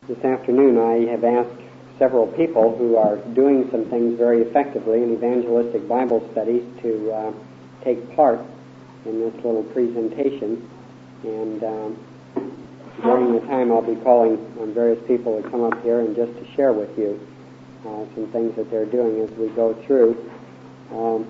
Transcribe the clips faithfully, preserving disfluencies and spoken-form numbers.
This afternoon I have asked several people who are doing some things very effectively in evangelistic Bible studies to uh, take part in this little presentation. And um, during the time I'll be calling on various people to come up here and just to share with you uh, some things that they're doing as we go through. Um,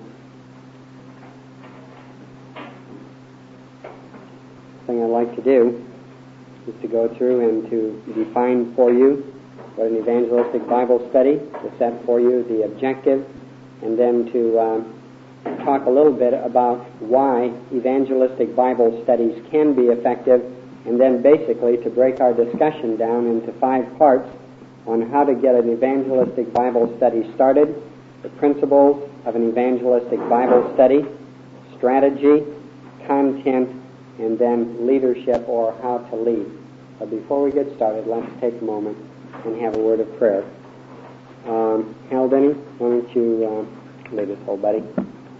thing I'd like to do is to go through and to define for you what an evangelistic Bible study, to set for you the objective, and then to um, talk a little bit about why evangelistic Bible studies can be effective, and then basically to break our discussion down into five parts on how to get an evangelistic Bible study started, the principles of an evangelistic Bible study, strategy, content, and then leadership, or how to lead. But before we get started, let's take a moment and have a word of prayer. Um, Hal Denny, why don't you uh, lead us, old buddy?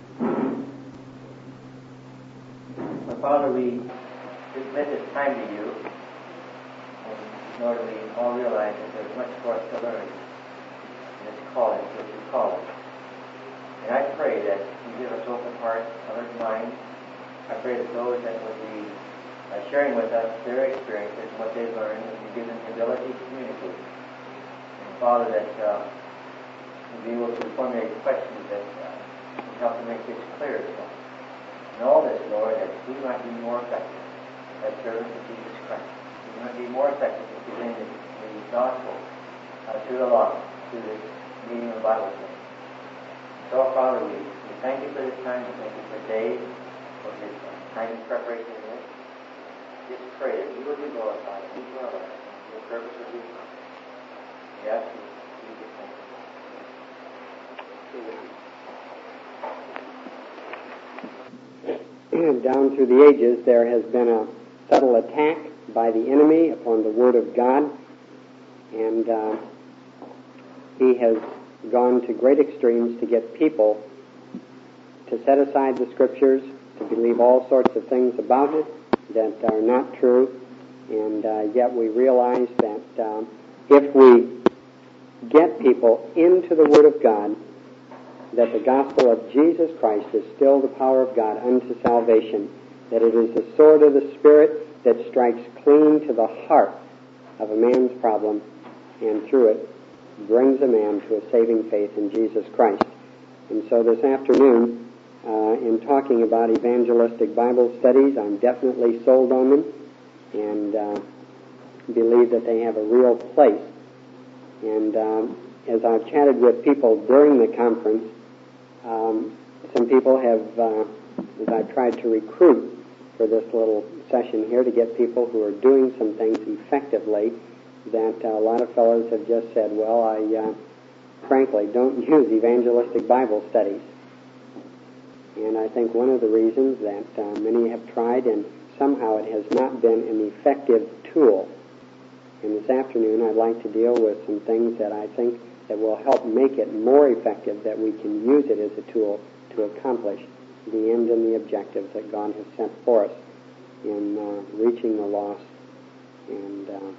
My Father, we commit this time to you, and nor do we all realize that there's much for us to learn in this calling, which you call it. And I pray that you give us open hearts, alert minds. I pray that those that would be uh, sharing with us their experiences, what they've learned, and you give them the ability to communicate. And Father, that uh, we'll be able to formulate questions that uh, can help to make this clear to us. And all this, Lord, that we might be more effective as servants of Jesus Christ. We might be more effective in presenting the, the gospel uh, to the lost, through this meeting of the Bible study. So, Father, we, we thank you for this time. We thank you for Dave, for his time in preparation in this. Just pray that you will be glorified in each one of us, and your purpose will be accomplished. We ask you, in Jesus' name. And down through the ages, there has been a subtle attack by the enemy upon the Word of God, and uh, he has gone to great extremes to get people to set aside the Scriptures, to believe all sorts of things about it that are not true, and uh, yet we realize that um, if we get people into the Word of God, that the gospel of Jesus Christ is still the power of God unto salvation, that it is the sword of the Spirit that strikes clean to the heart of a man's problem, and through it brings a man to a saving faith in Jesus Christ. And so this afternoon, Uh, in talking about evangelistic Bible studies, I'm definitely sold on them and uh, believe that they have a real place. And um, as I've chatted with people during the conference, um, some people have, uh, as I've tried to recruit for this little session here to get people who are doing some things effectively, that uh, a lot of fellows have just said, well, I uh, frankly don't use evangelistic Bible studies. And I think one of the reasons that uh, many have tried, and somehow it has not been an effective tool. And this afternoon I'd like to deal with some things that I think that will help make it more effective, that we can use it as a tool to accomplish the end and the objectives that God has set for us in uh, reaching the lost. And uh,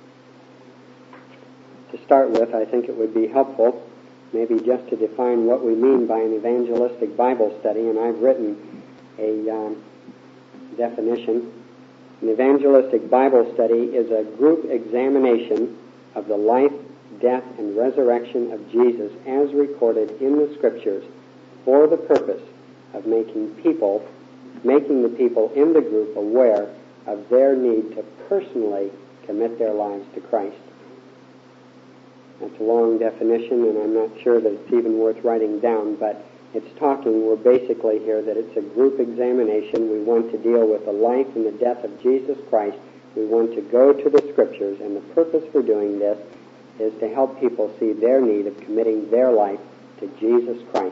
to start with, I think it would be helpful maybe just to define what we mean by an evangelistic Bible study, and I've written a um, definition. An evangelistic Bible study is a group examination of the life, death, and resurrection of Jesus as recorded in the Scriptures for the purpose of making people, making the people in the group aware of their need to personally commit their lives to Christ. That's a long definition, and I'm not sure that it's even worth writing down, but it's talking, we're basically here, that it's a group examination. We want to deal with the life and the death of Jesus Christ. We want to go to the Scriptures, and the purpose for doing this is to help people see their need of committing their life to Jesus Christ.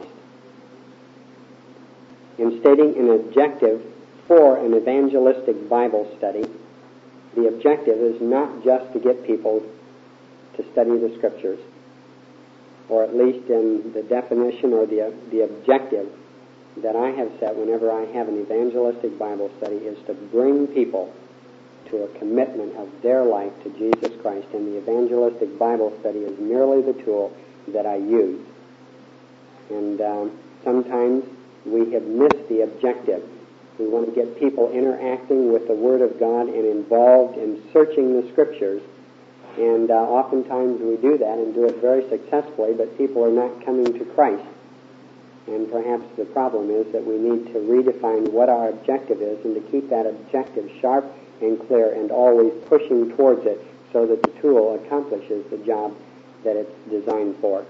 In stating an objective for an evangelistic Bible study, the objective is not just to get people to study the Scriptures, or at least in the definition or the the objective that I have set whenever I have an evangelistic Bible study, is to bring people to a commitment of their life to Jesus Christ, and the evangelistic Bible study is merely the tool that I use. And um, sometimes we have missed the objective. We want to get people interacting with the Word of God and involved in searching the Scriptures. And uh, oftentimes we do that and do it very successfully, but people are not coming to Christ. And perhaps the problem is that we need to redefine what our objective is and to keep that objective sharp and clear and always pushing towards it so that the tool accomplishes the job that it's designed for.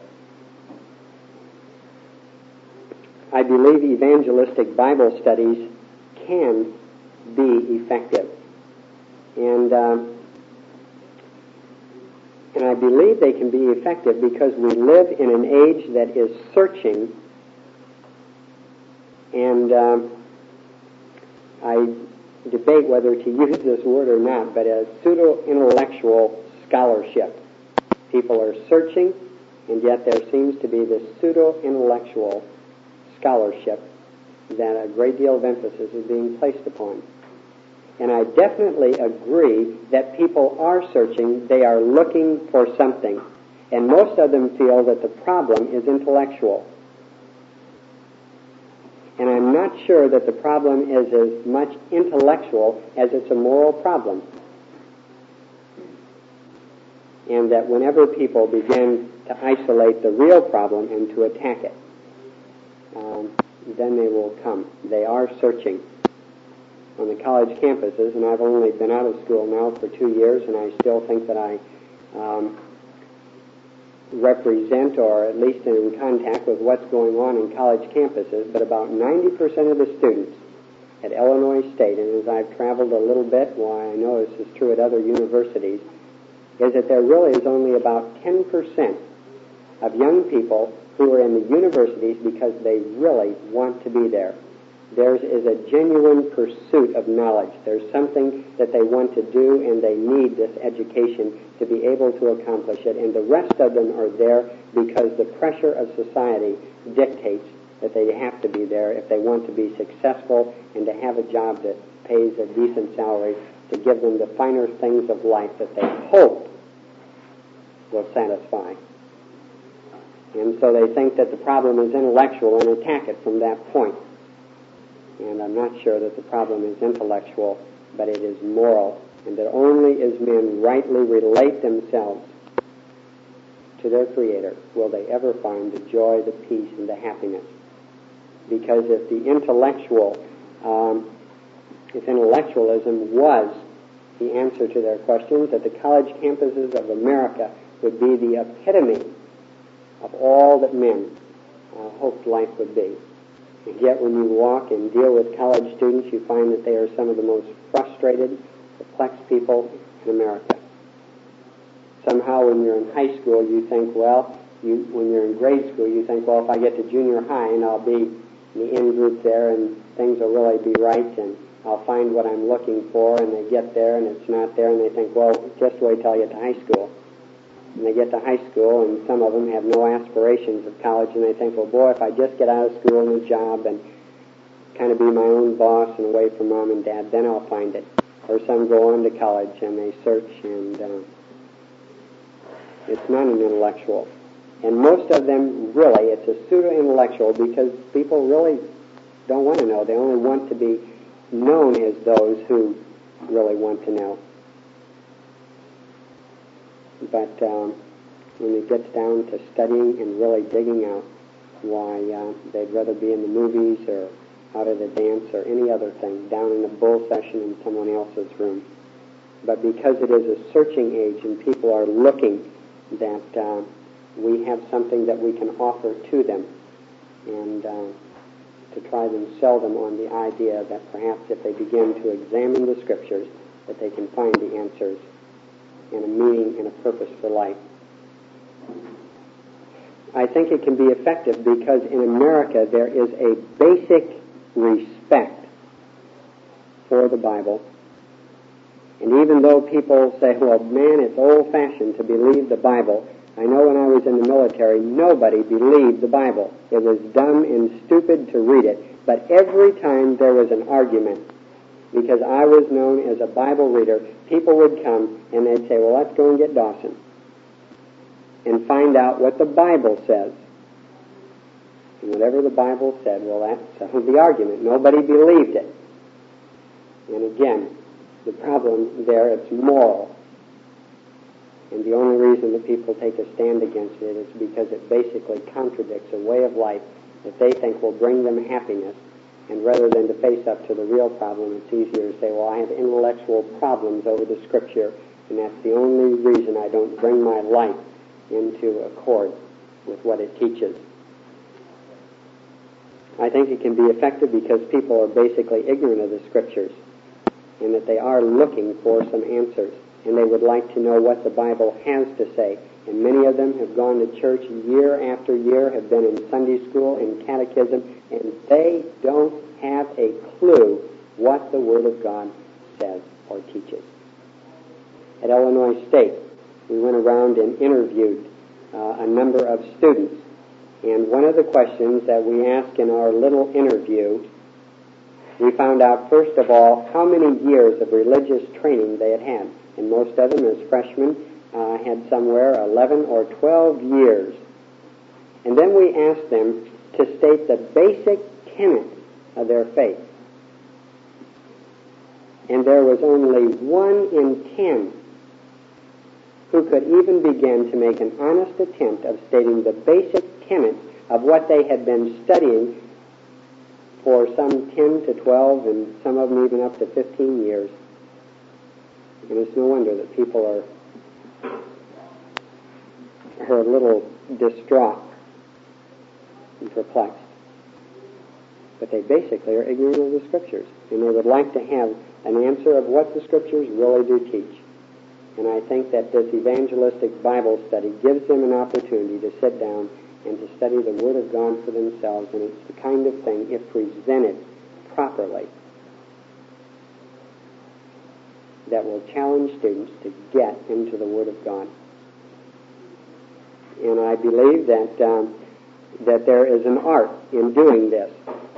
I believe evangelistic Bible studies can be effective. And, uh, and I believe they can be effective because we live in an age that is searching. And um, I debate whether to use this word or not, but a pseudo-intellectual scholarship. People are searching, and yet there seems to be this pseudo-intellectual scholarship that a great deal of emphasis is being placed upon. And I definitely agree that people are searching, they are looking for something, and most of them feel that the problem is intellectual. And I'm not sure that the problem is as much intellectual as it's a moral problem. And that whenever people begin to isolate the real problem and to attack it, um, then they will come. They are searching on the college campuses, and I've only been out of school now for two years, and I still think that I um, represent or at least in contact with what's going on in college campuses, but about ninety percent of the students at Illinois State, and as I've traveled a little bit, why I know this is true at other universities, is that there really is only about ten percent of young people who are in the universities because they really want to be there. Theirs is a genuine pursuit of knowledge. There's something that they want to do, and they need this education to be able to accomplish it. And the rest of them are there because the pressure of society dictates that they have to be there if they want to be successful and to have a job that pays a decent salary to give them the finer things of life that they hope will satisfy. And so they think that the problem is intellectual and attack it from that point. And I'm not sure that the problem is intellectual, but it is moral, and that only as men rightly relate themselves to their Creator will they ever find the joy, the peace, and the happiness. Because if the intellectual, um, if intellectualism was the answer to their questions, that the college campuses of America would be the epitome of all that men uh, hoped life would be. And yet when you walk and deal with college students, you find that they are some of the most frustrated, perplexed people in America. Somehow when you're in high school, you think, well, you, when you're in grade school, you think, well, if I get to junior high and I'll be in the in-group there and things will really be right and I'll find what I'm looking for, and they get there and it's not there, and they think, well, just wait till I get to high school. And they get to high school, and some of them have no aspirations of college, and they think, well, boy, if I just get out of school and a job and kind of be my own boss and away from mom and dad, then I'll find it. Or some go on to college, and they search, and uh, it's not an intellectual. And most of them, really, it's a pseudo-intellectual because people really don't want to know. They only want to be known as those who really want to know. But um, when it gets down to studying and really digging out, why uh, they'd rather be in the movies or out at a dance or any other thing, down in a bull session in someone else's room. But because it is a searching age and people are looking, that uh, we have something that we can offer to them, and uh, to try and sell them on the idea that perhaps if they begin to examine the Scriptures, that they can find the answers and a meaning and a purpose for life. I think it can be effective because in America there is a basic respect for the Bible. And even though people say, well, man, it's old-fashioned to believe the Bible, I know when I was in the military, nobody believed the Bible. It was dumb and stupid to read it. But every time there was an argument, because I was known as a Bible reader. People would come and they'd say, well, let's go and get Dawson and find out what the Bible says. And whatever the Bible said, well, that's uh, the argument. Nobody believed it. And again, the problem there, it's moral. And the only reason that people take a stand against it is because it basically contradicts a way of life that they think will bring them happiness. And rather than to face up to the real problem, it's easier to say, well, I have intellectual problems over the Scripture, and that's the only reason I don't bring my life into accord with what it teaches. I think it can be effective because people are basically ignorant of the Scriptures, and that they are looking for some answers, and they would like to know what the Bible has to say. And many of them have gone to church year after year, have been in Sunday school, in catechism, and they don't have a clue what the Word of God says or teaches. At Illinois State, we went around and interviewed uh, a number of students, and one of the questions that we asked in our little interview, we found out, first of all, how many years of religious training they had had. And most of them, as freshmen, uh, had somewhere eleven or twelve years. And then we asked them to state the basic tenets of their faith. And there was only one in ten who could even begin to make an honest attempt of stating the basic tenets of what they had been studying for some ten to twelve, and some of them even up to fifteen years. And it's no wonder that people are, are a little distraught and perplexed. But they basically are ignorant of the Scriptures, and they would like to have an answer of what the Scriptures really do teach. And I think that this evangelistic Bible study gives them an opportunity to sit down and to study the Word of God for themselves, and it's the kind of thing, if presented properly, that will challenge students to get into the Word of God. And I believe that um, that there is an art in doing this,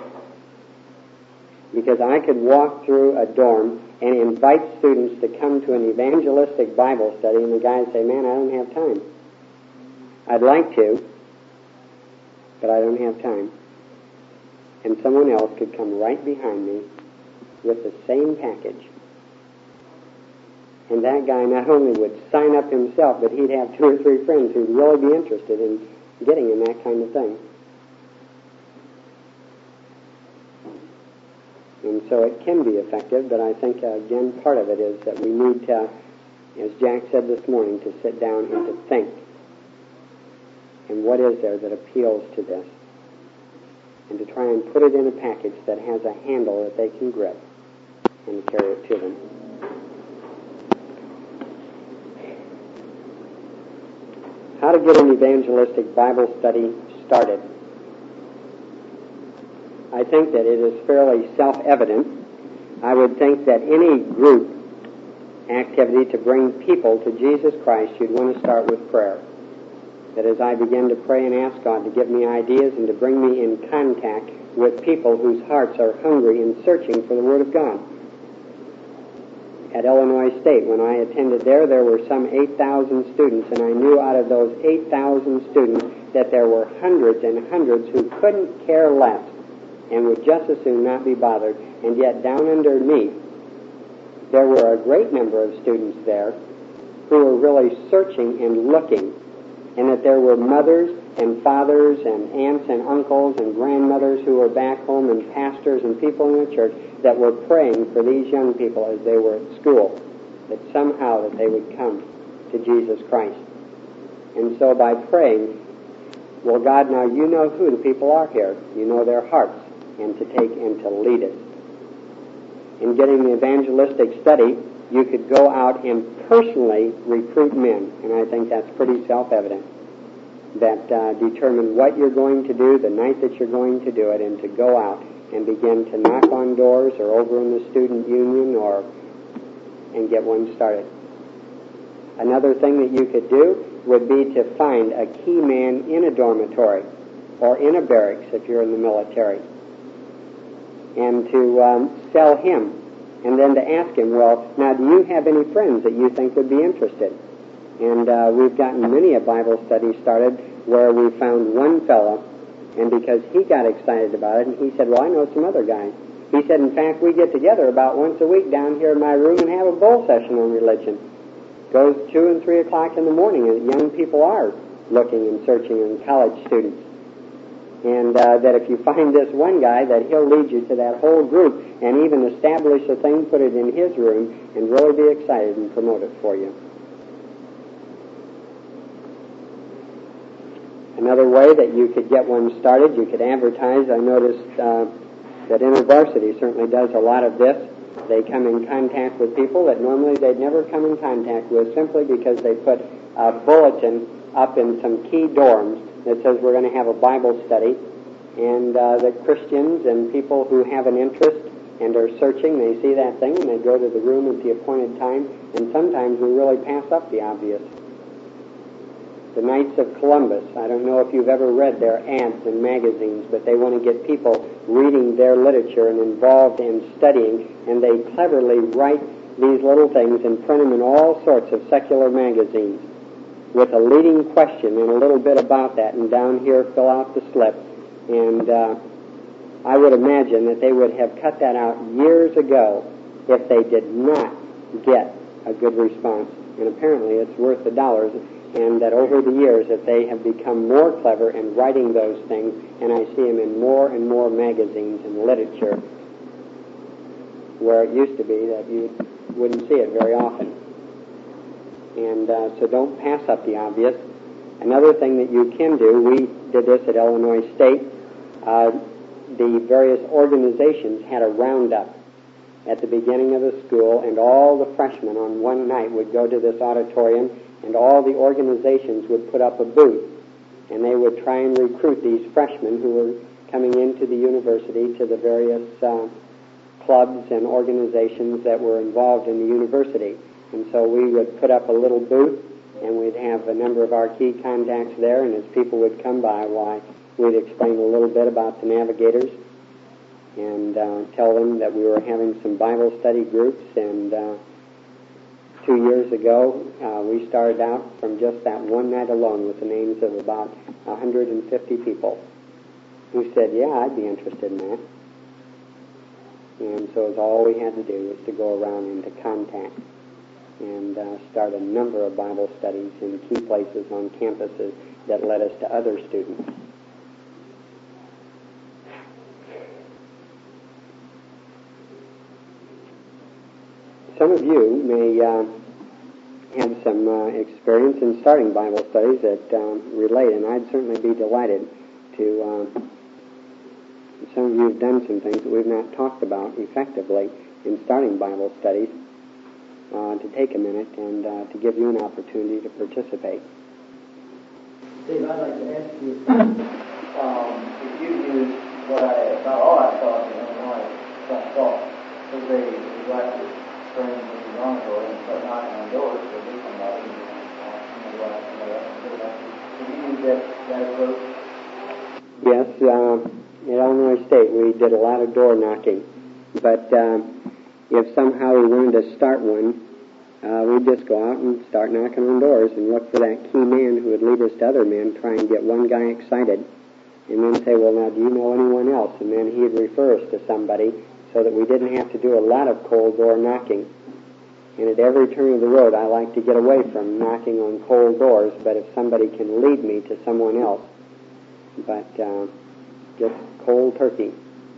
because I could walk through a dorm and invite students to come to an evangelistic Bible study, and the guys say, man, I don't have time. I'd like to, but I don't have time. And someone else could come right behind me with the same package. And that guy not only would sign up himself, but he'd have two or three friends who'd really be interested in getting in that kind of thing. And so it can be effective, but I think, uh, again, part of it is that we need to, as Jack said this morning, to sit down and to think. And what is there that appeals to this? And to try and put it in a package that has a handle that they can grip and carry it to them. How to get an evangelistic Bible study started. I think that it is fairly self-evident. I would think that any group activity to bring people to Jesus Christ, you'd want to start with prayer. That as I begin to pray and ask God to give me ideas and to bring me in contact with people whose hearts are hungry and searching for the Word of God. At Illinois State, when I attended there, there were some eight thousand students, and I knew out of those eight thousand students that there were hundreds and hundreds who couldn't care less and would just as soon not be bothered. And yet down underneath, there were a great number of students there who were really searching and looking, and that there were mothers and fathers and aunts and uncles and grandmothers who were back home, and pastors and people in the church that were praying for these young people as they were at school, that somehow that they would come to Jesus Christ. And so by praying, well, God, now you know who the people are here. You know their hearts, and to take and to lead it. In getting the evangelistic study, you could go out and personally recruit men, and I think that's pretty self-evident, that uh, determine what you're going to do, the night that you're going to do it, and to go out and begin to knock on doors or over in the student union or and get one started. Another thing that you could do would be to find a key man in a dormitory or in a barracks if you're in the military, and to um, sell him And then to ask him, well, now do you have any friends that you think would be interested? And uh, we've gotten many a Bible study started where we found one fellow, and because he got excited about it, and he said, well, I know some other guys. He said, in fact, we get together about once a week down here in my room and have a bull session on religion. Goes two and three o'clock in the morning, and young people are looking and searching, and college students. And uh, that if you find this one guy, that he'll lead you to that whole group and even establish a thing, put it in his room, and really be excited and promote it for you. Another way that you could get one started, you could advertise. I noticed uh, that InterVarsity certainly does a lot of this. They come in contact with people that normally they'd never come in contact with, simply because they put a bulletin up in some key dorms that says we're going to have a Bible study, and uh, that Christians and people who have an interest and are searching, they see that thing and they go to the room at the appointed time, and sometimes we really pass up the obvious. The Knights of Columbus, I don't know if you've ever read their ads in magazines, but they want to get people reading their literature and involved in studying, and they cleverly write these little things and print them in all sorts of secular magazines with a leading question and a little bit about that, and down here fill out the slip. And uh, I would imagine that they would have cut that out years ago if they did not get a good response. And apparently it's worth the dollars, and that over the years that they have become more clever in writing those things, and I see them in more and more magazines and literature, where it used to be that you wouldn't see it very often. And uh, so don't pass up the obvious. Another thing that you can do, we did this at Illinois State, uh, the various organizations had a roundup at the beginning of the school, and all the freshmen on one night would go to this auditorium, and all the organizations would put up a booth, and they would try and recruit these freshmen who were coming into the university to the various uh, clubs and organizations that were involved in the university. And so we would put up a little booth, and we'd have a number of our key contacts there, and as people would come by, why, we'd explain a little bit about the Navigators and uh, tell them that we were having some Bible study groups. And uh, two years ago, uh, we started out from just that one night alone with the names of about one hundred fifty people who said, yeah, I'd be interested in that. And so it was all we had to do was to go around and to contact and uh, start a number of Bible studies in key places on campuses that led us to other students. Some of you may uh, have some uh, experience in starting Bible studies that um, relate, and I'd certainly be delighted to. Uh, some of you have done some things that we've not talked about effectively in starting Bible studies. Uh, to take a minute and uh, to give you an opportunity to participate. Steve, I'd like to ask you um, if you use what I, not all I taught in Illinois, what I taught, was they would like to bring the wrong door and start knocking on doors to do somebody and uh, go out somebody else and do that. Did you use that, that approach? Yes, uh, at Illinois State we did a lot of door knocking, but uh, if somehow we wanted to start one, uh, we'd just go out and start knocking on doors and look for that key man who would lead us to other men, try and get one guy excited, and then say, well, now, do you know anyone else? And then he'd refer us to somebody so that we didn't have to do a lot of cold door knocking. And at every turn of the road, I like to get away from knocking on cold doors, but if somebody can lead me to someone else, but uh, just cold turkey.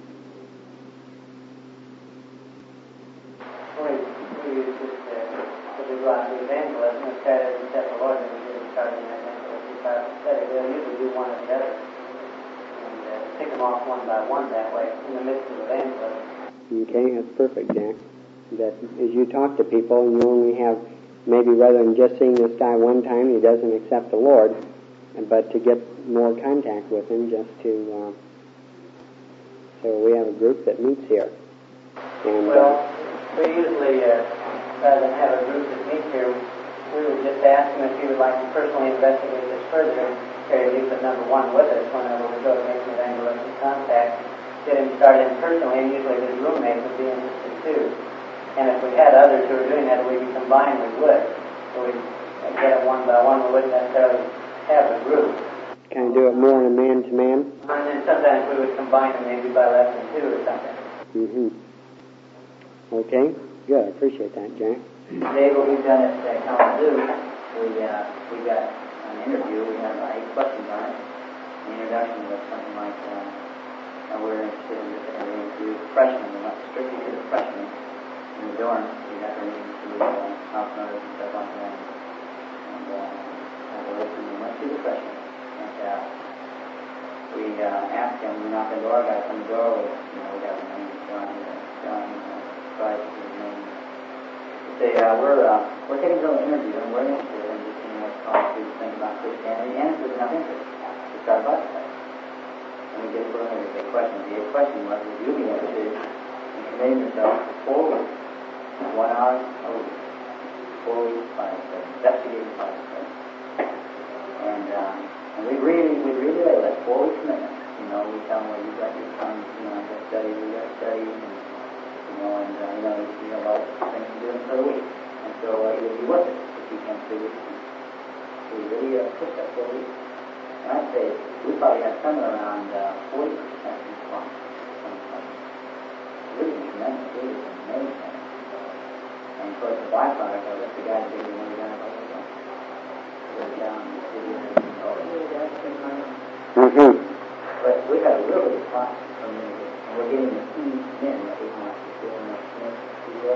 The evangelism is kind of except the Lord and starting that evangelism study. They'll usually do one or the other and uh, pick them off one by one that way in the midst of evangelism. Okay, that's perfect, Jack. That as you talk to people and you only have maybe rather than just seeing this guy one time, he doesn't accept the Lord, but to get more contact with him, just to uh, so we have a group that meets here. And, well, uh, we usually. Uh, Rather than have a group that meets here, we would just ask him if he would like to personally investigate this further and carry Bigfoot number one with us whenever we go to make an evangelistic contact. Get him started in personally, and usually his roommate would be interested too. And if we had others who were doing that, we'd be combined, we would. So we'd get it one by one, we wouldn't necessarily have a group. Kind of do it more in a man-to-man? And then sometimes we would combine them maybe by less than two or something. Mm-hmm. Okay, good. I appreciate that, Jack. Today, what we've done at Kalamazoo, we, uh, we got an interview. We have uh, eight questions on it. The introduction was something like, uh, we're interested in this area to freshmen. We're not strictly to the freshmen in the dorm. We got to read to uh, house numbers and stuff like that. And uh, have a listen. We went to the freshmen. And uh, we uh, asked them, we knocked on the door, guys on the door, we, you know, we got the name, John, uh, John, uh, Christ, his name. We say, uh, we're, uh, we're taking a little interview, and we're interested in just seeing what's called to think about Christianity, and if there's enough interest to start a Bible study. And we get preliminary the question. The question was, would you be interested in committing yourself to four weeks, one hour a week, four weeks Bible study, investigating Bible study. And, um, And we really, we really lay that four-week commitment. You know, we tell them, well, you got your time, you know, I got to study, we got to study, and, you know, and, uh, you know, you know, a lot of things to do for the week. And so uh, it would be worth it if we can do it. We really uh, push that four weeks. And I'd say we probably had somewhere around uh, forty percent response. Really tremendous, really amazing. And of course, the byproduct of it, the guys that didn't really done it all the time. But, um, Mm-hmm. But we have a really good response from them, and we're getting the key men that we want to do in the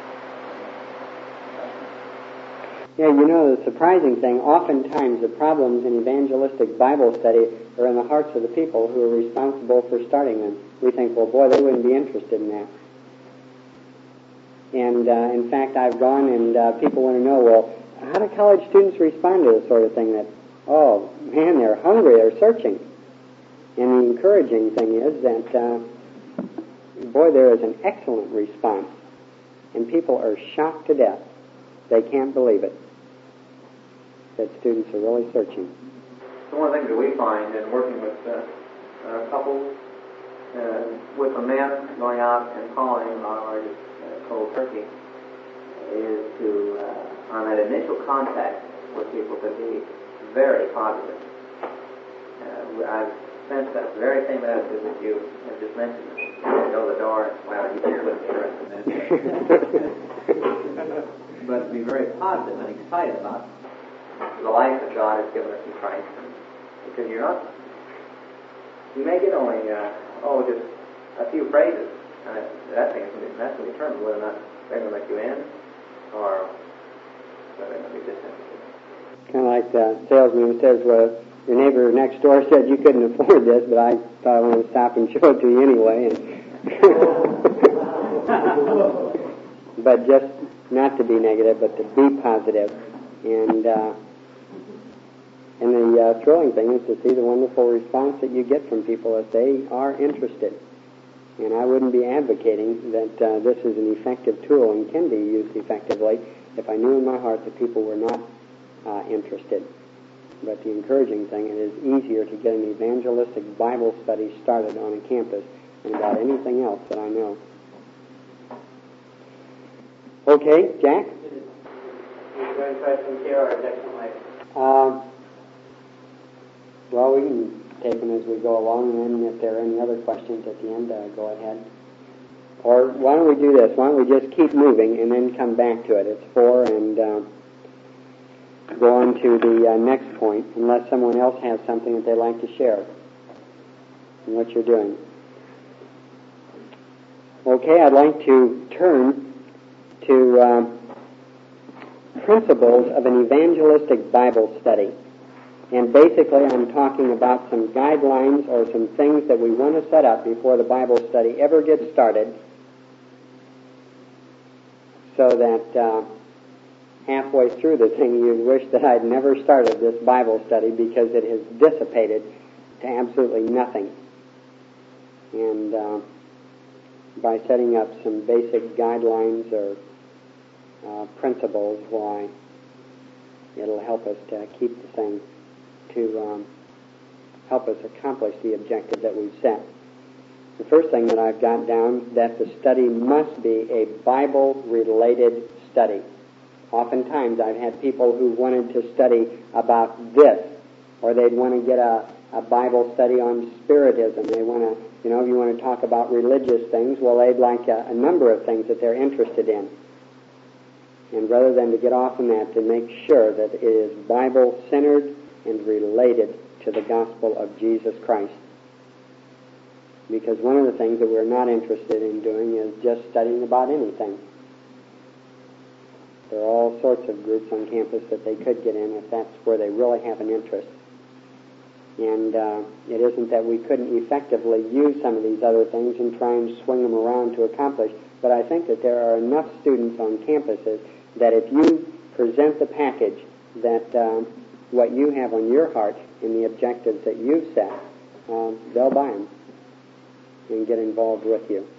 Yeah, you know, the surprising thing, oftentimes the problems in evangelistic Bible study are in the hearts of the people who are responsible for starting them. We think, well, boy, they wouldn't be interested in that. And, uh, in fact, I've gone and uh, people want to know, well, how do college students respond to this sort of thing that, oh, man, they're hungry, they're searching. And the encouraging thing is that, uh, boy, there is an excellent response. And people are shocked to death. They can't believe it, that students are really searching. So one of the things that we find in working with uh, uh, couples, uh, with a man going out and calling on our uh, cold turkey, is to, uh, on that initial contact with people, to be very positive. Uh, I've sensed that very same attitude that you have just mentioned. You go to the door, well, you can't look interested in that. But to be very positive and excited about the life that God has given us in Christ. Because you're not, you may get only, uh, oh, just a few phrases. And that thing, that's going to determine whether or not they're going to let you in, or whether they're going to be disinterested. Kind of like the salesman who says, well, your neighbor next door said you couldn't afford this, but I thought I wanted to stop and show it to you anyway. And but just not to be negative, but to be positive. And uh, and the uh, thrilling thing is to see the wonderful response that you get from people if they are interested. And I wouldn't be advocating that uh, this is an effective tool and can be used effectively if I knew in my heart that people were not uh, interested. But the encouraging thing, it is easier to get an evangelistic Bible study started on a campus than about anything else that I know. Okay, Jack? Any good questions here or next one later? Uh, well, we can take them as we go along, and then if there are any other questions at the end, uh, go ahead. Or why don't we do this? Why don't we just keep moving and then come back to it? It's four, and uh, go on to the uh, next point, unless someone else has something that they'd like to share in what you're doing. Okay, I'd like to turn to uh, principles of an evangelistic Bible study. And basically I'm talking about some guidelines or some things that we want to set up before the Bible study ever gets started, so that uh, halfway through the thing you wish that I'd never started this Bible study because it has dissipated to absolutely nothing. And uh, by setting up some basic guidelines or uh, principles, why it'll help us to keep the thing, to um, help us accomplish the objective that we've set. The first thing that I've got down, that the study must be a Bible-related study. Oftentimes I've had people who wanted to study about this, or they'd want to get a, a Bible study on Spiritism. They want to, you know, if you want to talk about religious things, well, they'd like a, a number of things that they're interested in. And rather than to get off on that, to make sure that it is Bible-centered and related to the gospel of Jesus Christ. Because one of the things that we're not interested in doing is just studying about anything. There are all sorts of groups on campus that they could get in if that's where they really have an interest. And uh, it isn't that we couldn't effectively use some of these other things and try and swing them around to accomplish, but I think that there are enough students on campuses that if you present the package that um, what you have on your heart and the objectives that you've set, um, they'll buy them and get involved with you.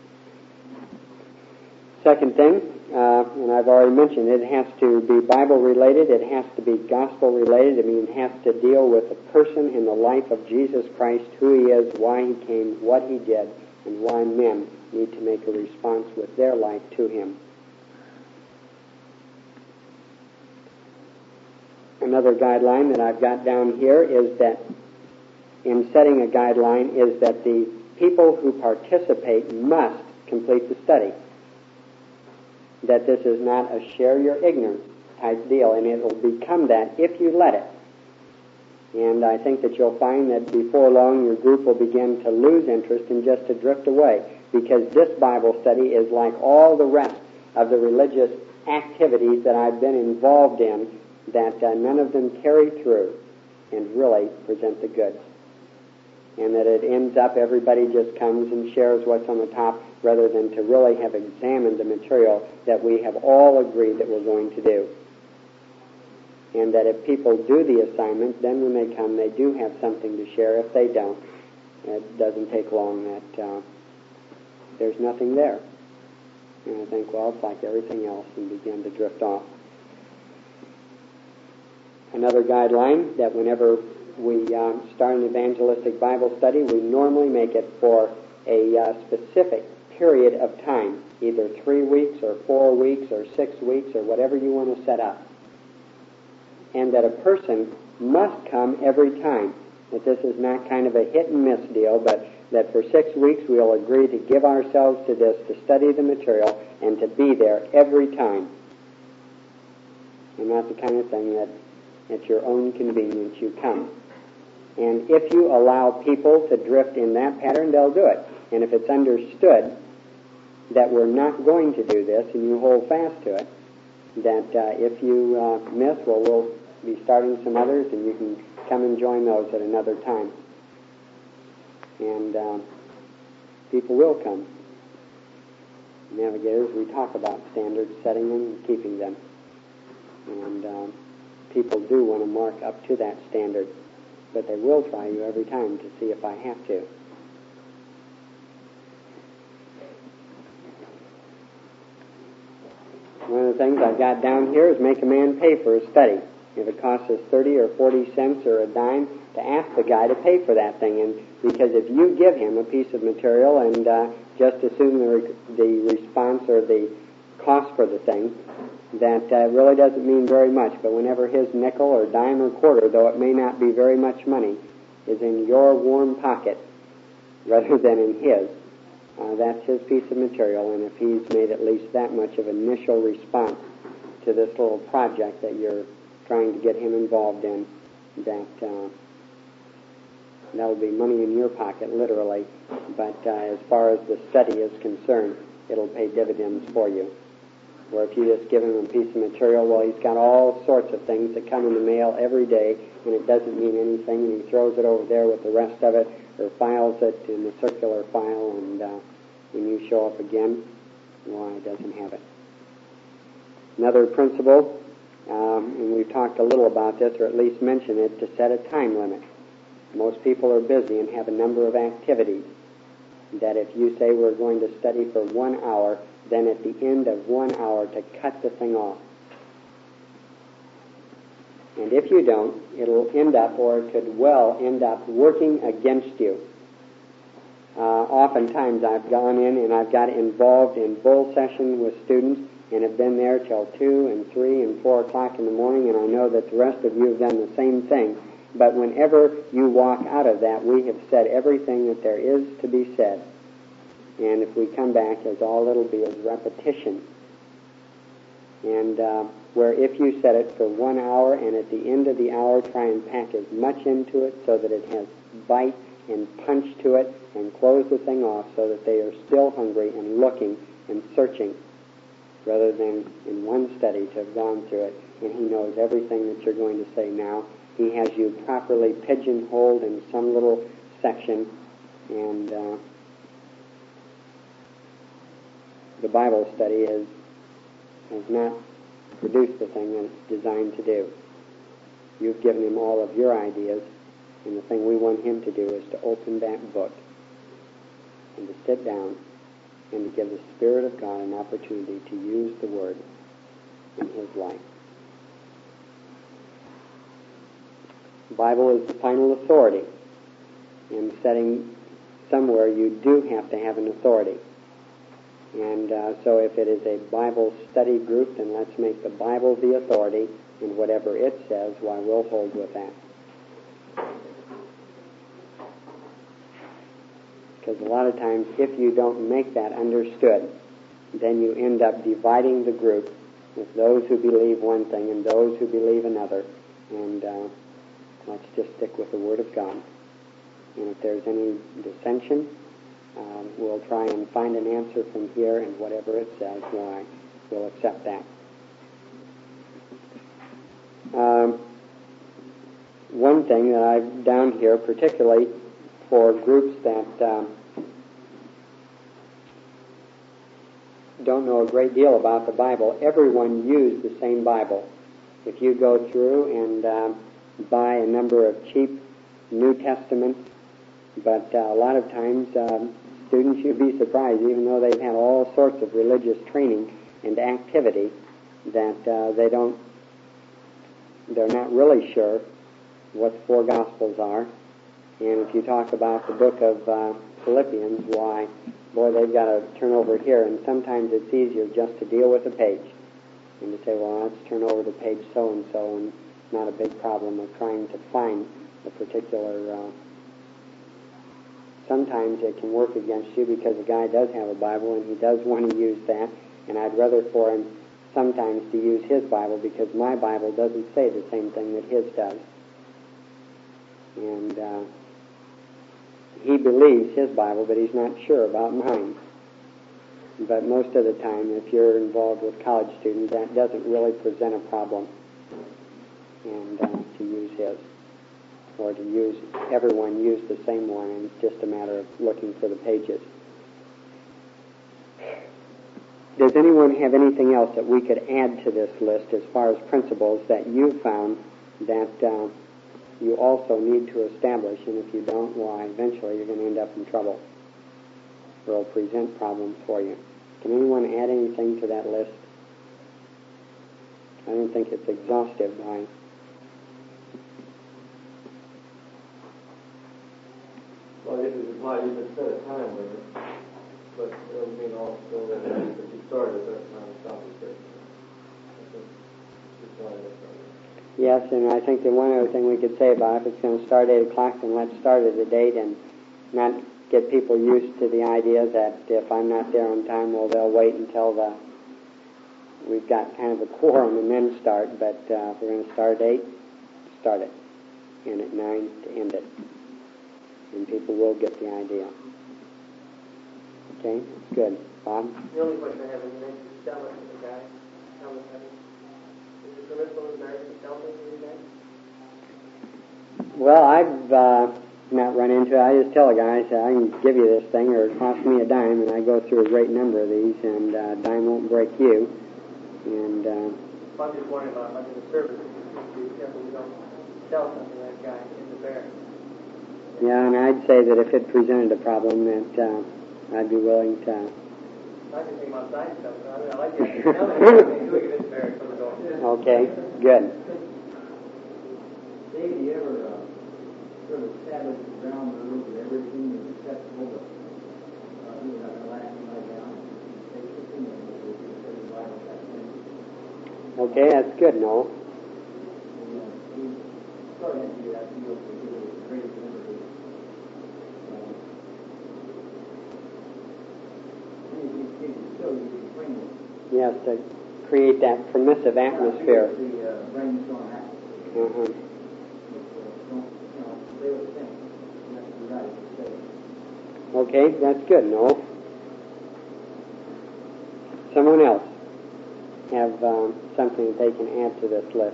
Second thing, uh, and I've already mentioned, it has to be Bible-related, it has to be gospel-related, I mean, it has to deal with the person in the life of Jesus Christ, who he is, why he came, what he did, and why men need to make a response with their life to him. Another guideline that I've got down here is that in setting a guideline is that the people who participate must complete the study. That this is not a share your ignorance type deal, and it will become that if you let it. And I think that you'll find that before long your group will begin to lose interest and just to drift away, because this Bible study is like all the rest of the religious activities that I've been involved in, that uh, none of them carry through and really present the goods. And that it ends up everybody just comes and shares what's on the top rather than to really have examined the material that we have all agreed that we're going to do. And that if people do the assignment, then when they come, they do have something to share. If they don't, it doesn't take long that uh, there's nothing there. And I think, well, it's like everything else, and begin to drift off. Another guideline that whenever we um, start an evangelistic Bible study, we normally make it for a uh, specific period of time, either three weeks or four weeks or six weeks or whatever you want to set up. And that a person must come every time. That this is not kind of a hit and miss deal, but that for six weeks we'll agree to give ourselves to this, to study the material, and to be there every time. And not the kind of thing that at your own convenience you come. And if you allow people to drift in that pattern, they'll do it. And if it's understood that we're not going to do this, and you hold fast to it, that uh, if you uh, miss, well, we'll be starting some others, and you can come and join those at another time. And uh, people will come. Navigators, we talk about standards, setting them and keeping them. And uh, people do want to mark up to that standard. But they will try you every time to see if I have to. One of the things I've got down here is make a man pay for his study. If it costs us thirty or forty cents or a dime, to ask the guy to pay for that thing. And because if you give him a piece of material and uh, just assume the, the response or the cost for the thing, that uh, really doesn't mean very much, but whenever his nickel or dime or quarter, though it may not be very much money, is in your warm pocket rather than in his, uh, that's his piece of material, and if he's made at least that much of initial response to this little project that you're trying to get him involved in, that uh, that'll be money in your pocket, literally, but uh, as far as the study is concerned, it'll pay dividends for you. Or if you just give him a piece of material, well, he's got all sorts of things that come in the mail every day, and it doesn't mean anything, and he throws it over there with the rest of it, or files it in the circular file, and uh, when you show up again, why, he doesn't have it. Another principle, um, and we've talked a little about this, or at least mentioned it, to set a time limit. Most people are busy and have a number of activities. That if you say we're going to study for one hour, then at the end of one hour to cut the thing off. And if you don't, it'll end up, or it could well end up, working against you. Uh, oftentimes I've gone in and I've got involved in bull session with students and have been there till two and three and four o'clock in the morning, and I know that the rest of you have done the same thing. But whenever you walk out of that, we have said everything that there is to be said. And if we come back, as all it'll be is repetition. And uh, where if you said it for one hour, and at the end of the hour try and pack as much into it so that it has bite and punch to it, and close the thing off so that they are still hungry and looking and searching, rather than in one study to have gone through it, and he knows everything that you're going to say now. He has you properly pigeonholed in some little section, and uh, the Bible study is, has not produced the thing that it's designed to do. You've given him all of your ideas, and the thing we want him to do is to open that book and to sit down and to give the Spirit of God an opportunity to use the Word in his life. The Bible is the final authority. In setting somewhere, you do have to have an authority. And uh, so if it is a Bible study group, then let's make the Bible the authority, and whatever it says, why, we'll hold with that. Because a lot of times, if you don't make that understood, then you end up dividing the group with those who believe one thing and those who believe another. And uh, let's just stick with the Word of God. And if there's any dissension, um, we'll try and find an answer from here, and whatever it says, why, we'll accept that. Um, one thing that I've down here, particularly for groups that um, don't know a great deal about the Bible, everyone used the same Bible. If you go through and uh, buy a number of cheap New Testaments, but uh, a lot of times um, students, you'd be surprised, even though they've had all sorts of religious training and activity, that uh, they don't, they're not really sure what the four Gospels are. And if you talk about the book of uh, Philippians, why, boy, they've got to turn over here, and sometimes it's easier just to deal with a page and to say, well, let's turn over to page so-and-so, and not a big problem of trying to find a particular... Uh, sometimes it can work against you because a guy does have a Bible and he does want to use that, and I'd rather for him sometimes to use his Bible because my Bible doesn't say the same thing that his does. And uh, he believes his Bible, but he's not sure about mine. But most of the time, if you're involved with college students, that doesn't really present a problem, and uh, to use his, or to use, everyone use the same one, and it's just a matter of looking for the pages. Does anyone have anything else that we could add to this list as far as principles that you found that uh, you also need to establish, and if you don't, why, eventually you're going to end up in trouble, or it'll present problems for you? Can anyone add anything to that list? I don't think it's exhaustive. I Well, I guess it's implied you could set a time limit, but it doesn't mean also that if you start at that time, stop at that time. Yes, and I think the one other thing we could say about it, if it's going to start at eight o'clock, then let's start at a date and not get people used to the idea that if I'm not there on time, well, they'll wait until the we've got kind of a quorum and then start. But uh, if we're going to start at eight, start it, and at nine to end it. And people will get the idea. Okay, that's good. Bob? The only question I have is, you mentioned selling to the guy. How much is it permissible in marriage to sell things to the guy? Well, I've uh, not run into it. I just tell a guy, I say, I can give you this thing, or it costs me a dime, and I go through a great number of these, and a uh, dime won't break you. And uh, well, I'm just wondering about like in the service. Be careful you don't sell something to that guy in the barracks. yeah, and I'd say that if it presented a problem, that uh, I'd be willing to. I can think outside stuff. So I mean, I like you telling me doing it in the barracks from the door. Okay, good. Dave, do you ever uh, sort of establish the ground rules that everything is acceptable to Okay, that's good, Noel. Yes, to create that permissive atmosphere. Uh-huh. Okay, that's good, Noel. Someone else have um, something that they can add to this list.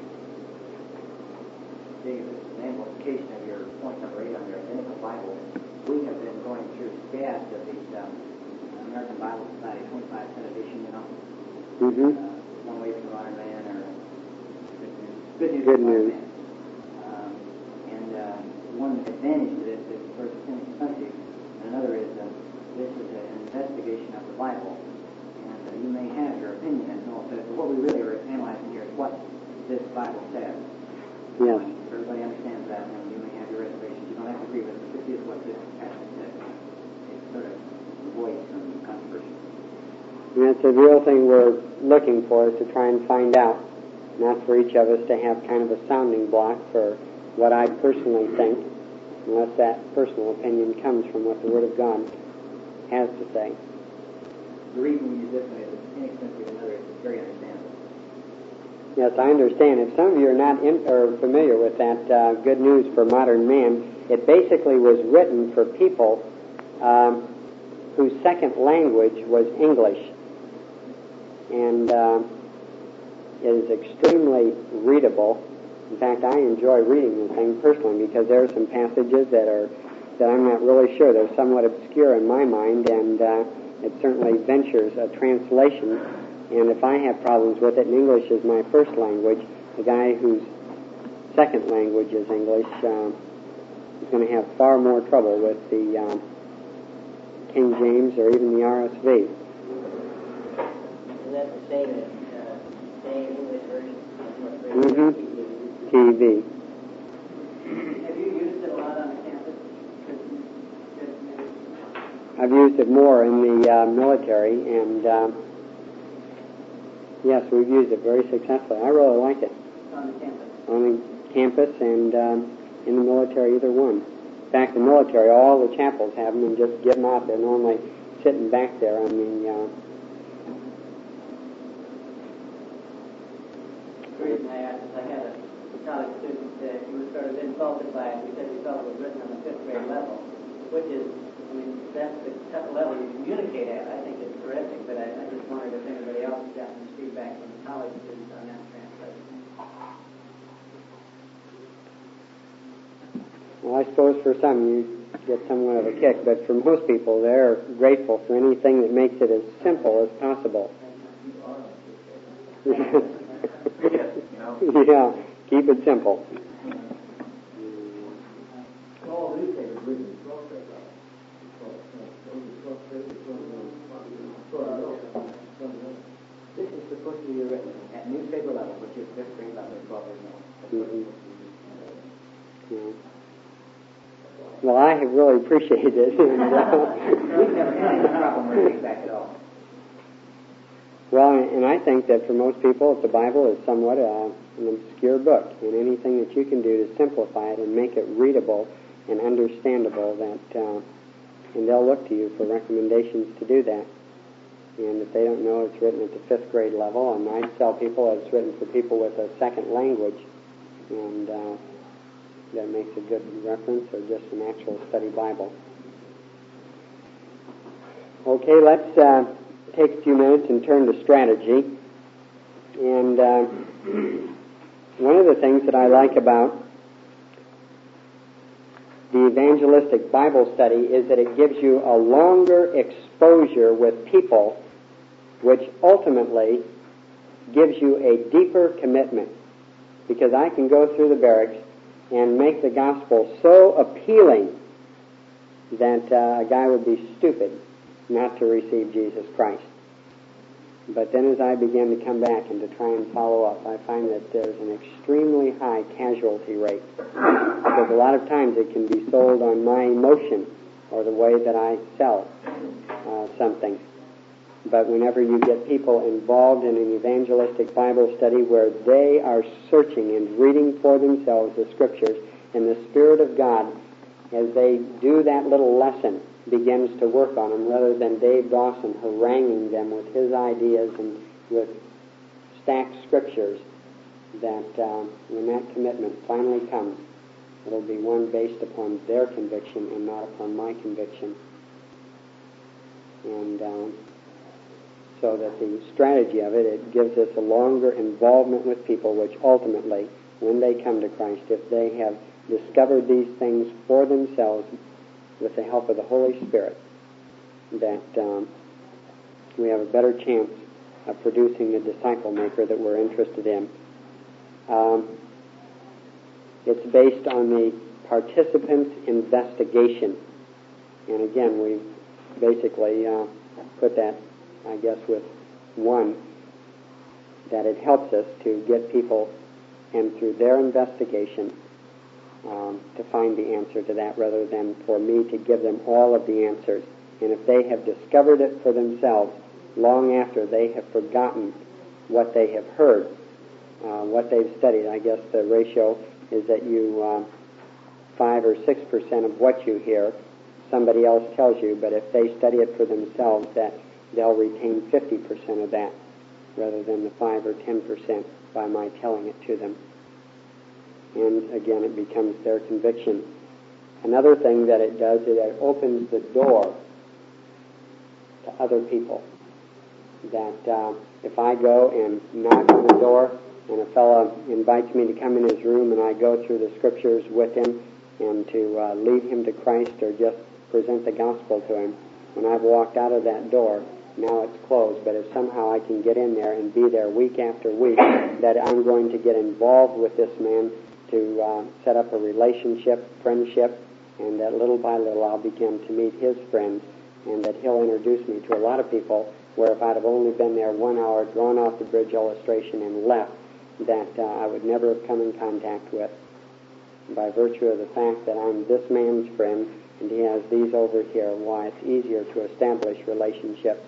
David, an amplification of your point number eight on your identical Bible. We have been going through scabs of these um, American Bible Society twenty-five cent edition, you know. Mm-hmm. Uh, one way from modern man, or good news. Good news. Good news. Um, and uh, one advantage to this is first it's inexpensive, and another is uh, this is an investigation of the Bible. And uh, you may have your opinion, as Noel said, but what we really are analyzing here is what this Bible says. Yes. Everybody understands that, and you may have your reservations. You don't have to agree with it, but this is what this passage says. It sort of avoids some controversy. And that's the real thing we're looking for, is to try and find out. Not for each of us to have kind of a sounding block for what I personally think, unless that personal opinion comes from what the Word of God has to say. The reason we use this one is it's inexpensive, another is it's very understandable. Yes, I understand. If some of you are not in, or familiar with that uh, Good News for Modern Man, it basically was written for people um, whose second language was English. And uh, it is extremely readable. In fact, I enjoy reading the thing personally because there are some passages that are that I'm not really sure. They're somewhat obscure in my mind, and uh, it certainly ventures a translation. And if I have problems with it, and English is my first language, the guy whose second language is English uh, is going to have far more trouble with the uh, King James or even the R S V. Is that the same as uh, same English version? Mm-hmm. T V. Have you used it a lot on the campus? I've used it more in the uh, military, and uh, yes, we've used it very successfully. I really like it. On the campus? On the campus and um, in the military, either one. In fact, the military, all the chapels have them and just give them out. They're normally sitting back there on the... Uh, The reason I asked is I had a college student that he was sort of insulted by it. He said he felt it was written on the fifth grade level, which is, I mean, that's the type of level you communicate at. I think it's terrific, but I, I just wondered if anybody else has gotten this feedback from college students on that translation. well, I suppose for some you get somewhat of a kick, but for most people, they're grateful for anything that makes it as simple as possible. Yeah, keep it simple. All newspapers written twelve grade level. This is supposed to be written at newspaper level, which is fifth grade level, twelve grade level. Mm-hmm. Yeah. Well, I have really appreciated it. And, uh, We've never had any problem with feedback at all. well, and I think that for most people, the Bible is somewhat uh, an obscure book, and anything that you can do to simplify it and make it readable and understandable, that uh, and they'll look to you for recommendations to do that. And if they don't know it's written at the fifth grade level, and I tell people it's written for people with a second language, and uh, that makes a good reference, or just an actual study Bible. Okay, let's uh, take a few minutes and turn to strategy. And uh, one of the things that I like about the evangelistic Bible study is that it gives you a longer exposure with people, which ultimately gives you a deeper commitment. Because I can go through the barracks and make the gospel so appealing that uh, a guy would be stupid not to receive Jesus Christ. But then as I begin to come back and to try and follow up, I find that there's an extremely high casualty rate. Because a lot of times it can be sold on my emotion or the way that I sell uh, something. But whenever you get people involved in an evangelistic Bible study where they are searching and reading for themselves the Scriptures, and the Spirit of God, as they do that little lesson, begins to work on them, rather than Dave Dawson haranguing them with his ideas and with stacked Scriptures, that uh, when that commitment finally comes, it'll be one based upon their conviction and not upon my conviction. And um, so that the strategy of it, it gives us a longer involvement with people, which ultimately, when they come to Christ, if they have discovered these things for themselves with the help of the Holy Spirit, that um, we have a better chance of producing the disciple maker that we're interested in. Um, it's based on the participant's investigation. And again, we've basically uh, put that, I guess, with one, that it helps us to get people, and through their investigation, um, to find the answer to that, rather than for me to give them all of the answers. And if they have discovered it for themselves, long after they have forgotten what they have heard, uh, what they've studied, I guess the ratio is that you, uh, five or six percent of what you hear, somebody else tells you, but if they study it for themselves, that they'll retain fifty percent of that, rather than the five or ten percent by my telling it to them. And again, it becomes their conviction. Another thing that it does is it opens the door to other people. That uh, if I go and knock on the door, and a fellow invites me to come in his room, and I go through the Scriptures with him, and to uh, lead him to Christ, or just present the gospel to him, when I've walked out of that door, now it's closed, but if somehow I can get in there and be there week after week, that I'm going to get involved with this man to uh, set up a relationship, friendship, and that little by little I'll begin to meet his friends, and that he'll introduce me to a lot of people where if I'd have only been there one hour, drawn off the bridge illustration and left, that uh, I would never have come in contact with. By virtue of the fact that I'm this man's friend, and he has these over here, why it's easier to establish relationships.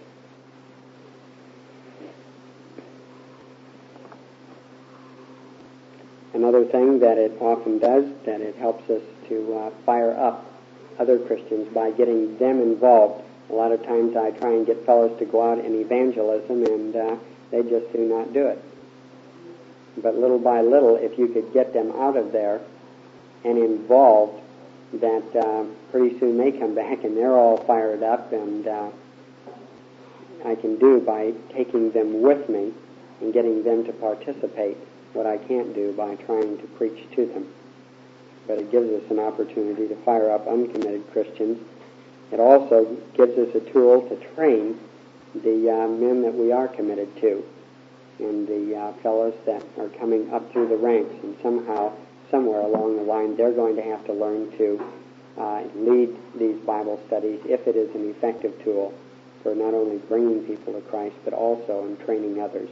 Another thing that it often does, that it helps us to uh, fire up other Christians by getting them involved. A lot of times I try and get fellows to go out in evangelism, and uh, they just do not do it. But little by little, if you could get them out of there and involved, that uh, pretty soon they come back and they're all fired up, and uh, I can do by taking them with me and getting them to participate what I can't do by trying to preach to them. But it gives us an opportunity to fire up uncommitted Christians. It also gives us a tool to train the uh, men that we are committed to, and the uh, fellows that are coming up through the ranks, and somehow, somewhere along the line, they're going to have to learn to uh, lead these Bible studies, if it is an effective tool for not only bringing people to Christ, but also in training others.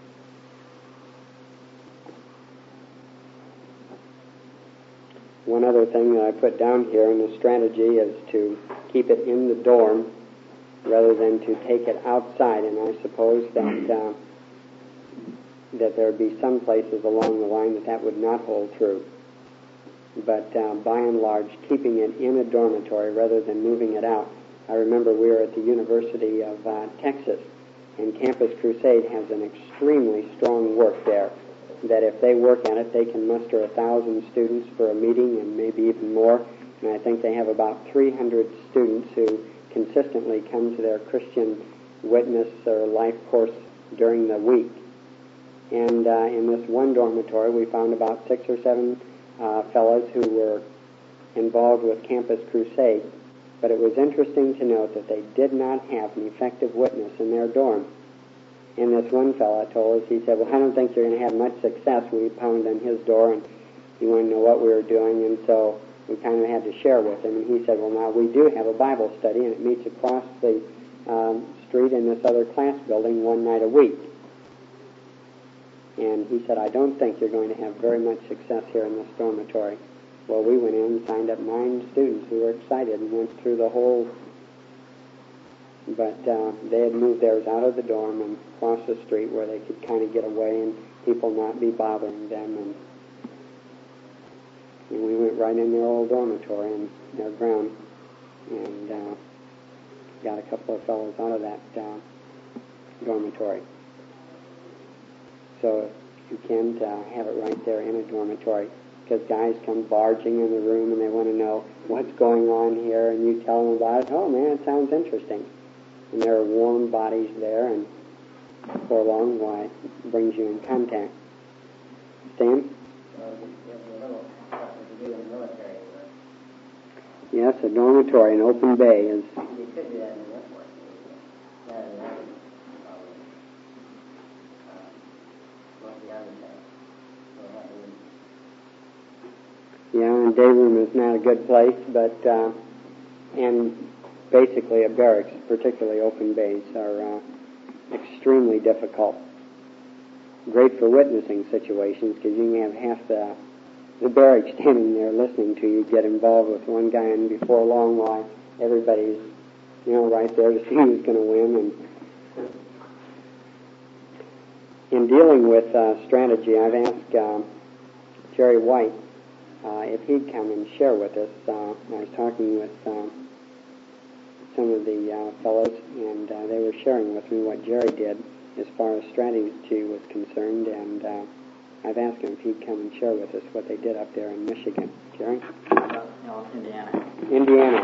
One other thing that I put down here in the strategy is to keep it in the dorm rather than to take it outside, and I suppose that uh, that there would be some places along the line that that would not hold true. But uh, by and large, keeping it in a dormitory rather than moving it out. I remember we were at the University of uh, Texas, and Campus Crusade has an extremely strong work there, that if they work at it, they can muster a thousand students for a meeting, and maybe even more. And I think they have about three hundred students who consistently come to their Christian witness or life course during the week. And uh, in this one dormitory, we found about six or seven uh, fellows who were involved with Campus Crusade. But it was interesting to note that they did not have an effective witness in their dorm. And this one fellow told us, he said, well, I don't think you're going to have much success. We pounded on his door, and he wanted to know what we were doing, and so we kind of had to share with him. And he said, well, now, we do have a Bible study, and it meets across the um, street in this other class building one night a week. And he said, I don't think you're going to have very much success here in this dormitory. Well, we went in and signed up nine students who were excited and went through the whole, but uh, they had moved theirs out of the dorm and across the street where they could kind of get away and people not be bothering them. And, and we went right in their old dormitory in their ground and uh, got a couple of fellows out of that uh, dormitory. So you can't uh, have it right there in a dormitory, because guys come barging in the room and they want to know what's going on here, and you tell them about it. Oh man, it sounds interesting. And there are warm bodies there, and before long, why, it brings you in contact. Stan? Yes, a dormitory, an open bay is. You could do that in the airport. Rather than having, going beyond the tank. Yeah, and day room is not a good place, but, uh, and basically a barracks, particularly open bays, are uh, extremely difficult. Great for witnessing situations, because you can have half the, the barracks standing there listening to you get involved with one guy, and before long, why, everybody's, you know, right there to see who's going to win. And in dealing with uh, strategy, I've asked uh, Jerry White Uh, if he'd come and share with us. uh, I was talking with uh, some of the uh, fellows, and uh, they were sharing with me what Jerry did as far as strategy was concerned, and uh, I've asked him if he'd come and share with us what they did up there in Michigan. Jerry? Uh, no, Indiana. Indiana.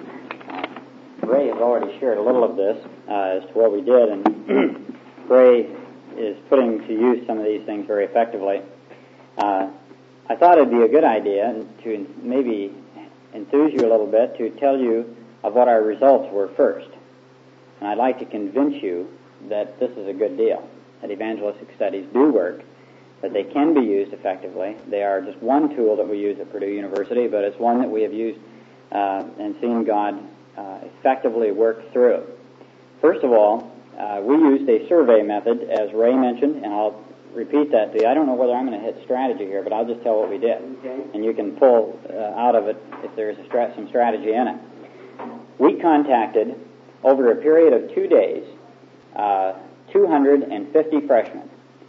Ray has already shared a little of this uh, as to what we did, and Ray is putting to use some of these things very effectively. Uh, I thought it'd be a good idea to maybe enthuse you a little bit to tell you of what our results were first. And I'd like to convince you that this is a good deal, that evangelistic studies do work, that they can be used effectively. They are just one tool that we use at Purdue University, but it's one that we have used uh, and seen God uh, effectively work through. First of all, uh, we used a survey method, as Ray mentioned, and I'll repeat that to you. I don't know whether I'm going to hit strategy here, but I'll just tell what we did. Okay. And you can pull uh, out of it if there's a stra- some strategy in it. We contacted, over a period of two days, uh, two hundred fifty freshmen.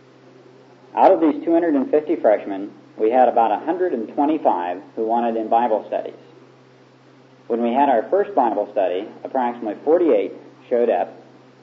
Out of these two hundred fifty freshmen, we had about one hundred twenty-five who wanted in Bible studies. When we had our first Bible study, approximately forty-eight showed up.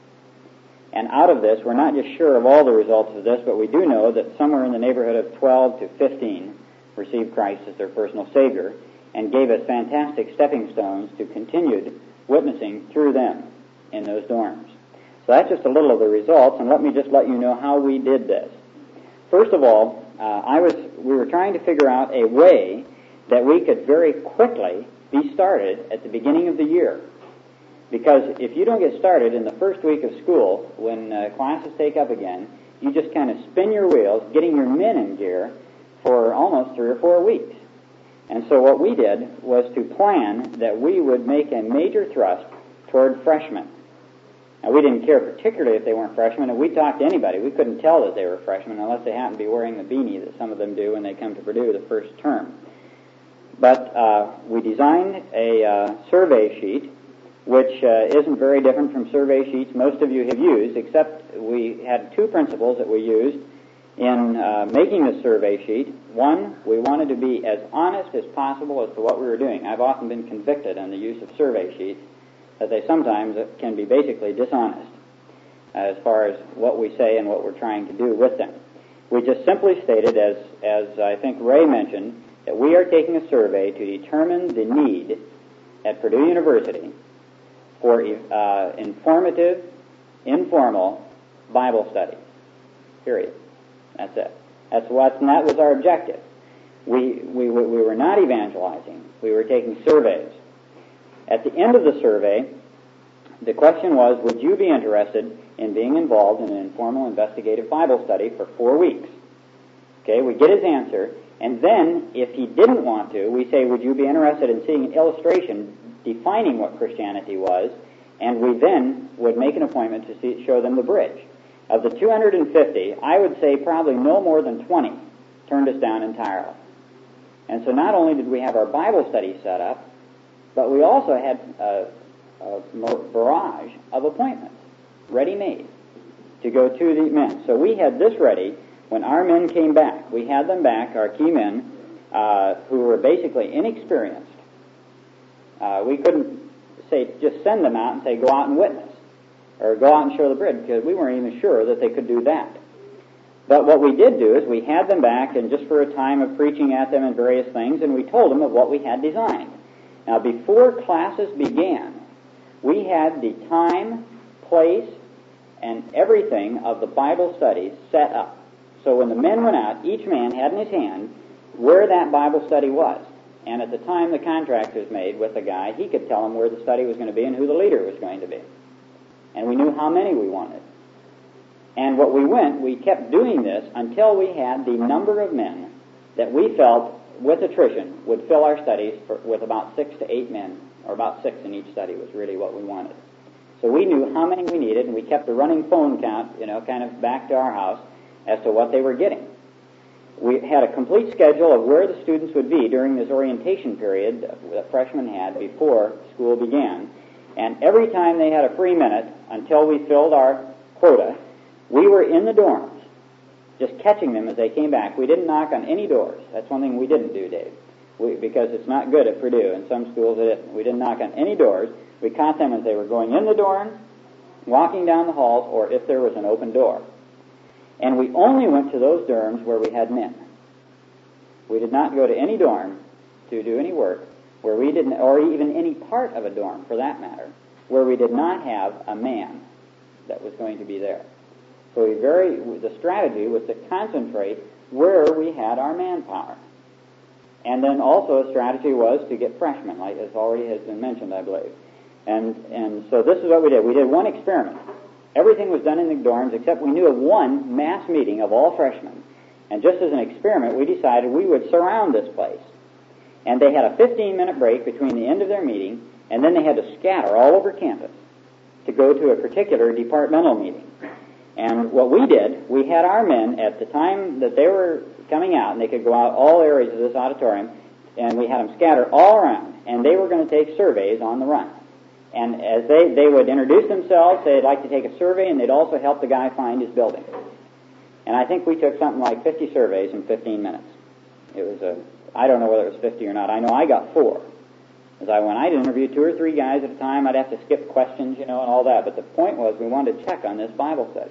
And out of this, we're not just sure of all the results of this, but we do know that somewhere in the neighborhood of twelve to fifteen received Christ as their personal Savior and gave us fantastic stepping stones to continued witnessing through them in those dorms. So that's just a little of the results, and let me just let you know how we did this. First of all, uh, I was we were trying to figure out a way that we could very quickly be started at the beginning of the year. Because if you don't get started in the first week of school, when uh, classes take up again, you just kind of spin your wheels, getting your men in gear for almost three or four weeks. And so what we did was to plan that we would make a major thrust toward freshmen. Now, we didn't care particularly if they weren't freshmen, and we talked to anybody. We couldn't tell that they were freshmen unless they happened to be wearing the beanie that some of them do when they come to Purdue the first term. But uh, we designed a uh, survey sheet, which uh, isn't very different from survey sheets most of you have used, except we had two principles that we used in uh, making the survey sheet. One, we wanted to be as honest as possible as to what we were doing. I've often been convicted on the use of survey sheets that they sometimes can be basically dishonest as far as what we say and what we're trying to do with them. We just simply stated, as, as I think Ray mentioned, that we are taking a survey to determine the need at Purdue University for uh, informative, informal Bible studies. Period. That's it. That's what, and that was our objective. We, we, we were not evangelizing. We were taking surveys. At the end of the survey, the question was, would you be interested in being involved in an informal investigative Bible study for four weeks? Okay, we get his answer, and then, if he didn't want to, we say, would you be interested in seeing an illustration defining what Christianity was, and we then would make an appointment to see, show them the bridge. Of the two hundred fifty, I would say probably no more than twenty turned us down entirely. And so not only did we have our Bible study set up, but we also had a, a barrage of appointments ready-made to go to the men. So we had this ready when our men came back. We had them back, our key men, uh, who were basically inexperienced. Uh, we couldn't say, just send them out and say, go out and witness, or go out and show the bridge, because we weren't even sure that they could do that. But what we did do is we had them back, and just for a time of preaching at them and various things, and we told them of what we had designed. Now, before classes began, we had the time, place, and everything of the Bible studies set up. So when the men went out, each man had in his hand where that Bible study was. And at the time the contract was made with the guy, he could tell them where the study was going to be and who the leader was going to be. And we knew how many we wanted. And what we went, we kept doing this until we had the number of men that we felt, with attrition, would fill our studies for, with about six to eight men, or about six in each study was really what we wanted. So we knew how many we needed, and we kept a running phone count, you know, kind of back to our house as to what they were getting. We had a complete schedule of where the students would be during this orientation period that freshmen had before school began. And every time they had a free minute, until we filled our quota, we were in the dorms, just catching them as they came back. We didn't knock on any doors. That's one thing we didn't do, Dave, we, because it's not good at Purdue. In some schools it isn't. We didn't knock on any doors. We caught them as they were going in the dorm, walking down the halls, or if there was an open door. And we only went to those dorms where we had men. We did not go to any dorm to do any work where we didn't, or even any part of a dorm for that matter, where we did not have a man that was going to be there. So we very, the strategy was to concentrate where we had our manpower. And then also a strategy was to get freshmen, like as already has been mentioned, I believe. And and so this is what we did. We did one experiment. Everything was done in the dorms except we knew of one mass meeting of all freshmen. And just as an experiment, we decided we would surround this place. And they had a fifteen-minute break between the end of their meeting, and then they had to scatter all over campus to go to a particular departmental meeting. And what we did, we had our men, at the time that they were coming out, and they could go out all areas of this auditorium, and we had them scatter all around, and they were going to take surveys on the run. And as they, they would introduce themselves, they'd like to take a survey, and they'd also help the guy find his building. And I think we took something like fifty surveys in fifteen minutes. It was a, I don't know whether it was fifty or not. I know I got four. As I went, I'd interview two or three guys at a time. I'd have to skip questions, you know, and all that. But the point was we wanted to check on this Bible study.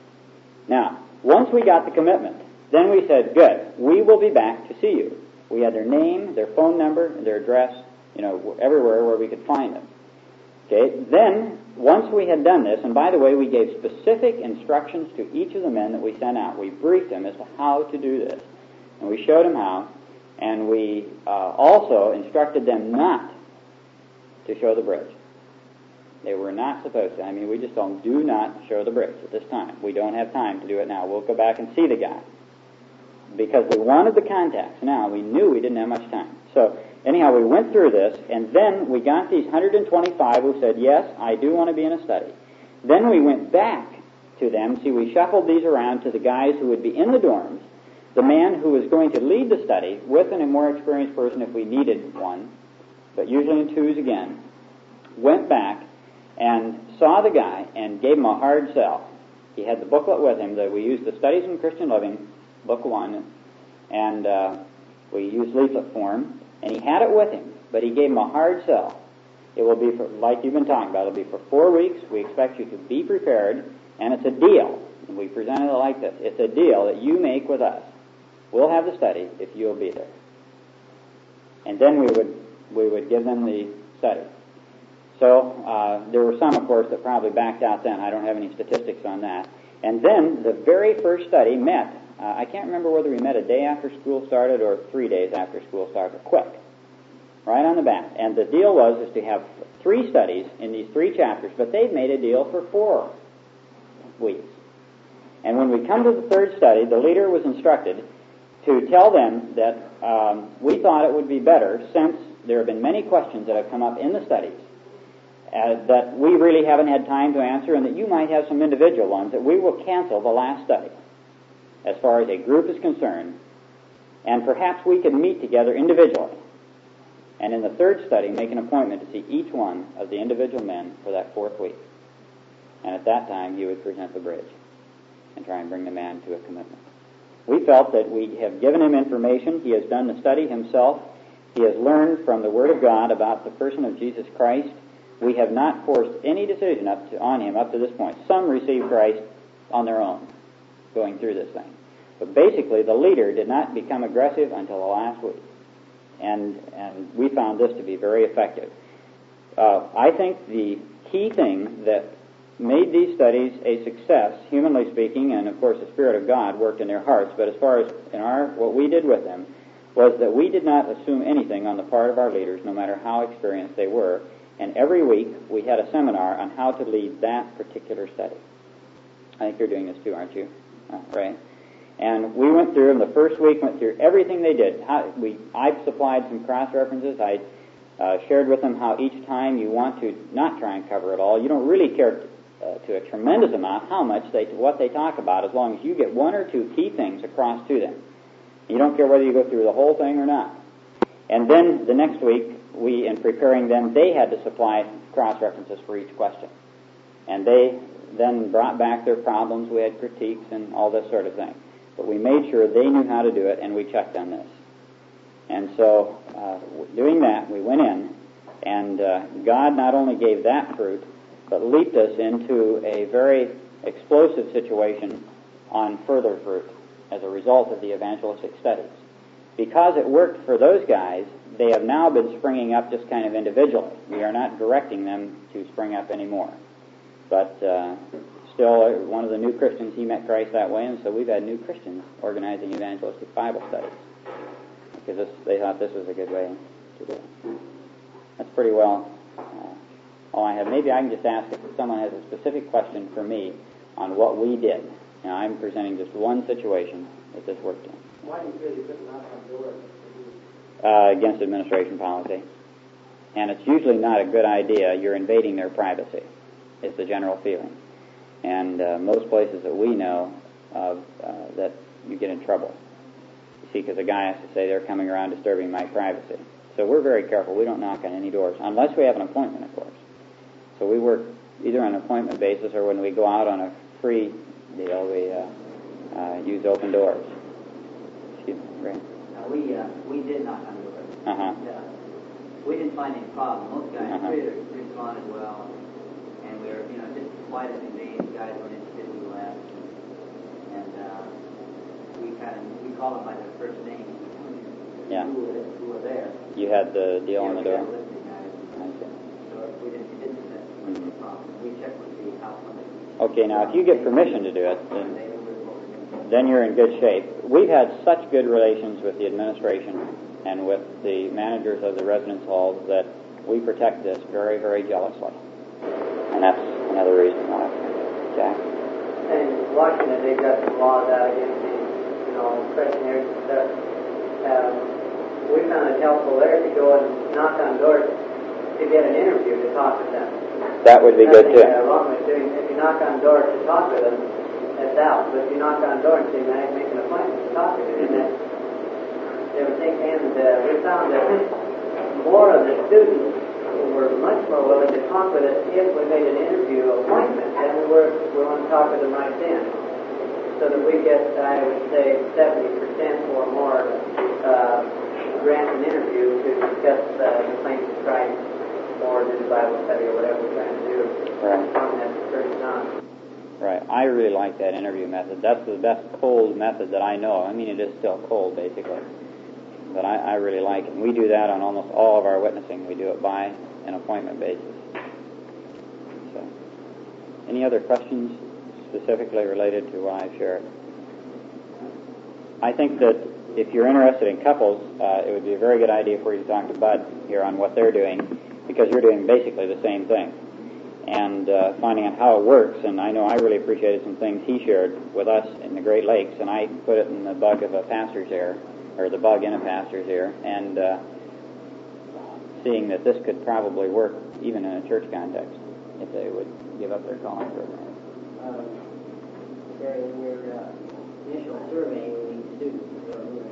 Now, once we got the commitment, then we said, good, we will be back to see you. We had their name, their phone number, their address, you know, everywhere where we could find them. Okay, then, once we had done this, and by the way, we gave specific instructions to each of the men that we sent out. We briefed them as to how to do this. And we showed them how, and we uh, also instructed them not to show the bridge. They were not supposed to. I mean, we just told them, do not show the bridge at this time. We don't have time to do it now. We'll go back and see the guy. Because we wanted the contacts now. We knew we didn't have much time. So, anyhow, we went through this, and then we got these one hundred twenty-five who said, yes, I do want to be in a study. Then we went back to them. See, we shuffled these around to the guys who would be in the dorms, the man who was going to lead the study with a more experienced person if we needed one, but usually in twos again, went back and saw the guy and gave him a hard sell. He had the booklet with him that we used, the Studies in Christian Living, book one, and uh, we used leaflet form, and he had it with him, but he gave him a hard sell. It will be, for, like you've been talking about, it'll be for four weeks. We expect you to be prepared, and it's a deal. And we presented it like this. It's a deal that you make with us. We'll have the study if you'll be there. And then we would we would give them the study. So uh, there were some, of course, that probably backed out then. I don't have any statistics on that. And then the very first study met. Uh, I can't remember whether we met a day after school started or three days after school started. Quick. Right on the bat. And the deal was is to have three studies in these three chapters, but they've made a deal for four weeks. And when we come to the third study, the leader was instructed to tell them that um, we thought it would be better, since there have been many questions that have come up in the studies uh, that we really haven't had time to answer, and that you might have some individual ones, that we will cancel the last study as far as a group is concerned, And perhaps we could meet together individually. And in the third study, make an appointment to see each one of the individual men for that fourth week. And at that time, he would present the bridge and try and bring the man to a commitment. We felt that we have given him information. He has done the study himself. He has learned from the Word of God about the person of Jesus Christ. We have not forced any decision up to, on him up to this point. Some received Christ on their own, going through this thing. But basically, the leader did not become aggressive until the last week. And, and we found this to be very effective. Uh, I think the key thing that made these studies a success, humanly speaking, and of course the Spirit of God worked in their hearts, but as far as in our what we did with them, was that we did not assume anything on the part of our leaders, no matter how experienced they were. And every week we had a seminar on how to lead that particular study. I think you're doing this too, aren't you? Uh, right? And we went through, and the first week went through everything they did. How, we, I supplied some cross-references. I uh, shared with them how each time you want to not try and cover it all, you don't really care uh, to a tremendous amount how much they, what they talk about, as long as you get one or two key things across to them. You don't care whether you go through the whole thing or not. And then the next week, we, in preparing them, they had to supply cross-references for each question. And they then brought back their problems. We had critiques and all this sort of thing. But we made sure they knew how to do it, and we checked on this. And so, uh, doing that, we went in, and uh, God not only gave that fruit, but leaped us into a very explosive situation on further fruit as a result of the evangelistic studies. Because it worked for those guys, they have now been springing up just kind of individually. We are not directing them to spring up anymore. But uh, still, uh, one of the new Christians, he met Christ that way, and so we've had new Christians organizing evangelistic Bible studies because this, they thought this was a good way to do it. That's pretty well uh, all I have. Maybe I can just ask if someone has a specific question for me on what we did. Now, I'm presenting just one situation that this worked in. Why do you feel you couldn't knock on doors? Uh, against administration policy. And it's usually not a good idea. You're invading their privacy, is the general feeling. And uh, most places that we know of, uh, that you get in trouble. You see, because a guy has to say they're coming around disturbing my privacy. So we're very careful. We don't knock on any doors, unless we have an appointment, of course. So we work either on an appointment basis or when we go out on a free deal, we uh, uh, use open doors. Excuse me, Ray. Uh, we uh, we did knock on doors. Uh-huh. Yeah. We didn't find any problem. Most guys Uh-huh. really responded well, and we were, you know, just quiet as in days. Guys weren't interested, we left, and uh, we kind of we called them by their first name. Yeah. Who were, who were there? You had the deal yeah, on the we door? had listening guys. I see. So if we didn't, we didn't set Mhm. any problem. We checked with the house limit. Okay, now if you get permission to do it, then, then you're in good shape. We've had such good relations with the administration and with the managers of the residence halls that we protect this very, very jealously. And that's another reason why. Jack? In Washington, they've got some laws out against the, you know, questionnaires and stuff. Um, we found it helpful there to go and knock on doors to get an interview to talk with them. That would be good, too. Uh, wrong with doing, if you knock on doors to talk with them, that's out. But if you knock on doors and say, man, make an appointment to talk with them, that's everything. And uh, we found that more of the students were much more willing to talk with us if we made an interview appointment than we were we want to talk with them right then. So that we get, I would say, seventy percent or more uh, grant an interview to discuss uh, the claims of Christ or do the Bible study or whatever we're trying to do. Right. On that certain time. Right. I really like that interview method. That's the best cold method that I know. I mean, it is still cold, basically. But I, I really like it. And we do that on almost all of our witnessing. We do it by an appointment basis. So, any other questions specifically related to what I've shared? I think that if you're interested in couples, uh, it would be a very good idea for you to talk to Bud here on what they're doing, because you're doing basically the same thing. And uh, finding out how it works, and I know I really appreciated some things he shared with us in the Great Lakes, and I put it in the bug of a pastor's ear, or the bug in a pastor's ear, and uh, seeing that this could probably work even in a church context, if they would give up their calling program. Um, during your uh, initial survey with these students who are moving around,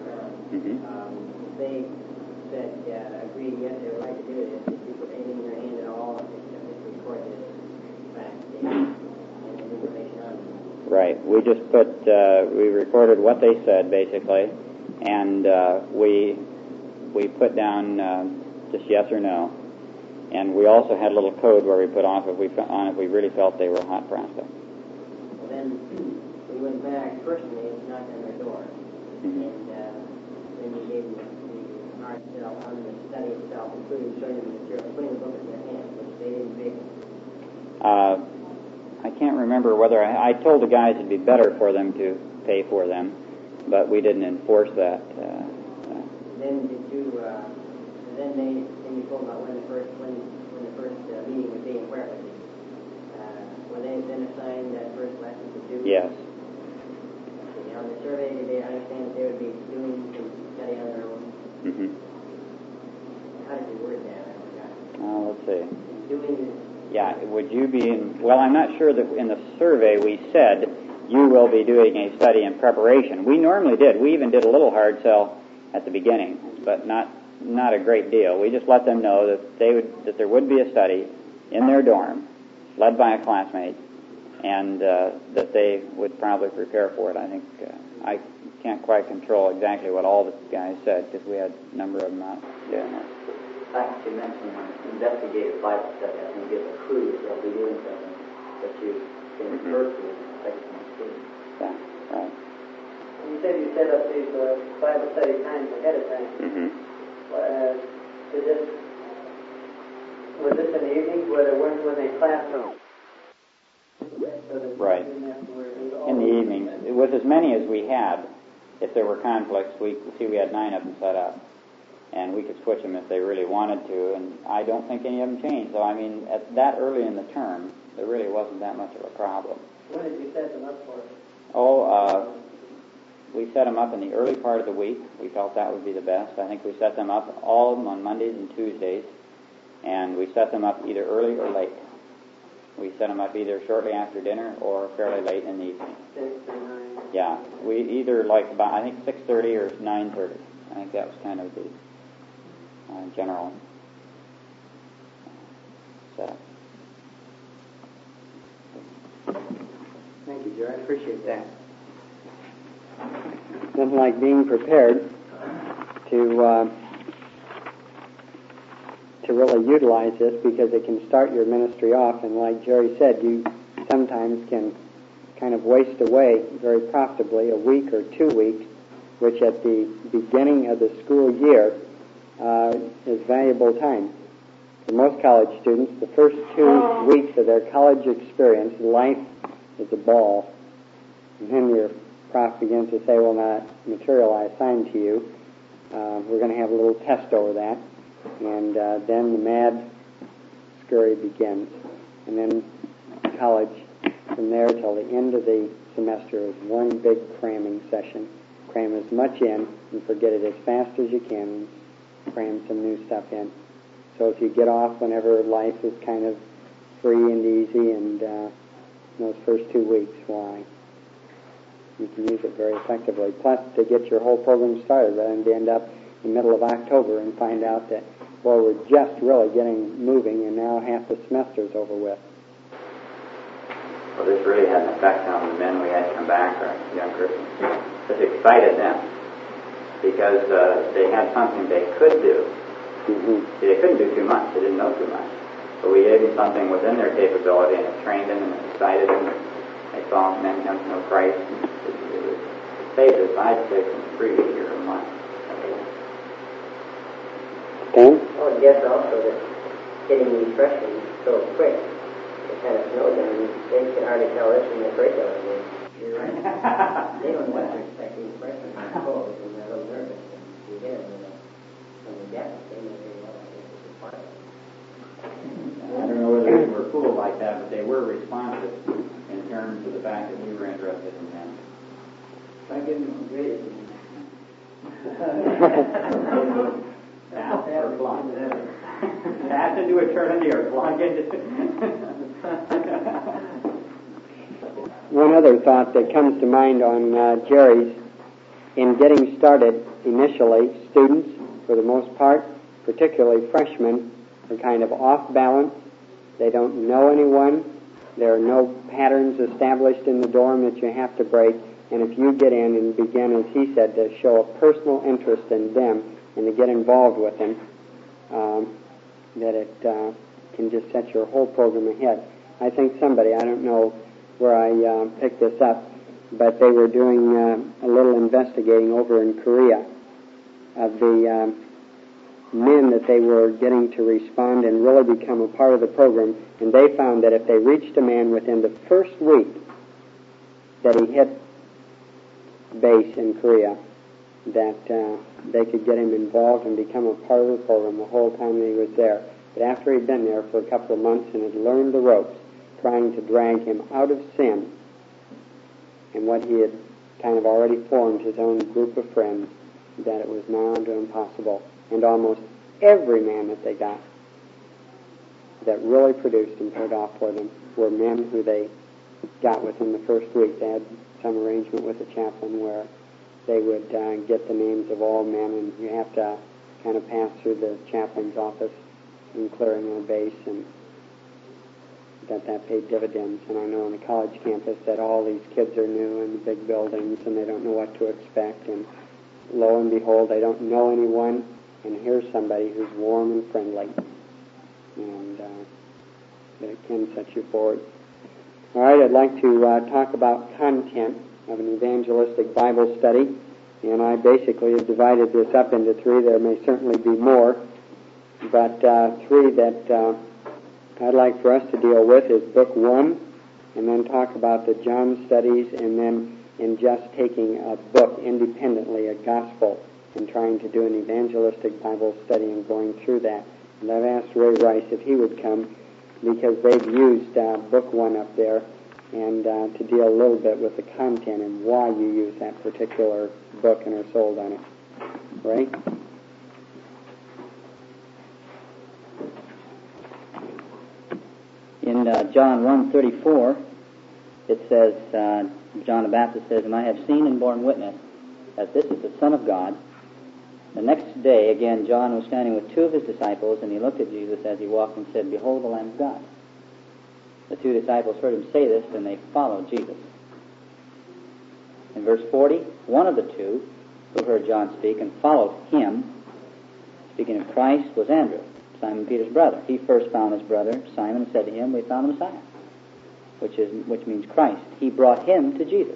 Mm-hmm. Um, they said, uh, agreed, yes, they would like to do this. If you put anything in your hand at all, except if you record this fact and the information on it. Right. We just put, uh, we recorded what they said, basically, and uh, we we put down uh, just yes or no. And we also had a little code where we put on if we on if we really felt they were hot prospects. Well, then we went back personally and knocked on their door, Mm-hmm. and uh, then we gave them the art itself, on the study itself, including showing them the material, putting the book in their hands, which they didn't make. Uh, I can't remember whether I, I told the guys it'd be better for them to pay for them, but we didn't enforce that. Uh, uh, Then did you? Uh, then they then you told about when the first when when the first uh, meeting would be and where it would be. Uh, were they then assigned that first lesson to do? yes. Okay, on the survey, did they understand that they would be doing some study on their own? Mm-hmm. How did you word that? I forgot. Uh, let's see. Doing. Yeah, would you be in, well, I'm not sure that in the survey we said you will be doing a study in preparation. We normally did. We even did a little hard sell at the beginning, but not not a great deal. We just let them know that they would that there would be a study in their dorm, led by a classmate, and uh, that they would probably prepare for it. I think uh, I can't quite control exactly what all the guys said because we had a number of them out doing it. In fact, you mentioned investigative Bible study. I think it's a clue that they'll be doing something that you can refer to in the text on the screen. Yeah, right. You said you set up these uh, Bible study times ahead of time. Mm-hmm. Uh, is this was this in the evenings where there weren't when they classroom? Right. In the evenings, it was as many as we had. If there were conflicts, we see we had nine of them set up. And we could switch them if they really wanted to, and I don't think any of them changed. So, I mean, at that early in the term, there really wasn't that much of a problem. When did you set them up for? Oh, uh, we set them up in the early part of the week. We felt that would be the best. I think we set them up, all of them on Mondays and Tuesdays, and we set them up either early or late. We set them up either shortly after dinner or fairly late in the evening. Six or nine? Yeah, we either like about, I think, six thirty or nine thirty. I think that was kind of the Uh, general setup. Thank you, Jerry. I appreciate that. Nothing like being prepared to uh, to really utilize this because it can start your ministry off, and like Jerry said, you sometimes can kind of waste away very profitably a week or two weeks, which at the beginning of the school year Uh, is valuable time. For most college students, the first two weeks of their college experience, life is a ball. And then your prof begins to say, well, now that material I assigned to you, uh, we're going to have a little test over that. And uh, then the mad scurry begins. And then college, from there till the end of the semester, is one big cramming session. Cram as much in and forget it as fast as you can. Cram some new stuff in. So if you get off whenever life is kind of free and easy, and uh, those first two weeks, why, you can use it very effectively. Plus, to get your whole program started, rather than to end up in the middle of October and find out that, well, we're just really getting moving, and now half the semester's over with. Well, this really had an effect on the men we had come back, our young Christians. This excited them. Because uh, they had something they could do. Mm-hmm. See, they couldn't do too much. They didn't know too much. But we gave them something within their capability, and it trained them and it excited them. They saw men come to know Christ. And it, it, was, it saved us, I'd say, from three years a month. Dan? Oh, and guess also that getting these freshmen so quick, it kind of snowed them, and they could hardly tell this from the curriculum. You're right. They don't know what to expect these freshmen to pose. Nervous and be there when the depth they may very well think it's part of it. I don't know whether they were fooled like that, but they were responsive in terms of the fact that we were interested in them. I give them a grade. Pass or flunk. Pass into eternity or flunk into... One other thought that comes to mind on uh, Jerry's in getting started initially, students, for the most part, particularly freshmen, are kind of off balance. They don't know anyone. There are no patterns established in the dorm that you have to break. And if you get in and begin, as he said, to show a personal interest in them and to get involved with them, um, that it uh, can just set your whole program ahead. I think somebody, I don't know where I uh, picked this up, but they were doing uh, a little investigating over in Korea of the um, men that they were getting to respond and really become a part of the program, and they found that if they reached a man within the first week that he hit base in Korea, that uh, they could get him involved and become a part of the program the whole time that he was there. But after he'd been there for a couple of months and had learned the ropes, trying to drag him out of sin and what he had kind of already formed his own group of friends, that it was now unto impossible. And almost every man that they got that really produced and paid off for them were men who they got within the first week. They had some arrangement with the chaplain where they would uh, get the names of all men, and you have to kind of pass through the chaplain's office in clearing a base, and that that paid dividends. And I know on the college campus that all these kids are new in the big buildings and they don't know what to expect, and lo and behold, they don't know anyone, and here's somebody who's warm and friendly, and uh, that it can set you forward. All right, I'd like to uh, talk about content of an evangelistic Bible study, and I basically have divided this up into three. There may certainly be more, but uh, three that uh, I'd like for us to deal with is Book One, and then talk about the John studies, and then in just taking a book independently, a gospel, and trying to do an evangelistic Bible study and going through that. And I've asked Ray Rice if he would come, because they've used uh, Book One up there, and uh, to deal a little bit with the content and why you use that particular book and are sold on it. Ray? In uh, John one thirty-four, it says, uh, John the Baptist says, "And I have seen and borne witness that this is the Son of God." The next day, again, John was standing with two of his disciples, and he looked at Jesus as he walked and said, "Behold the Lamb of God." The two disciples heard him say this, and they followed Jesus. In verse forty, one of the two who heard John speak and followed him, speaking of Christ, was Andrew, Simon Peter's brother. He first found his brother Simon and said to him, "We found the Messiah," which is which means Christ. He brought him to Jesus.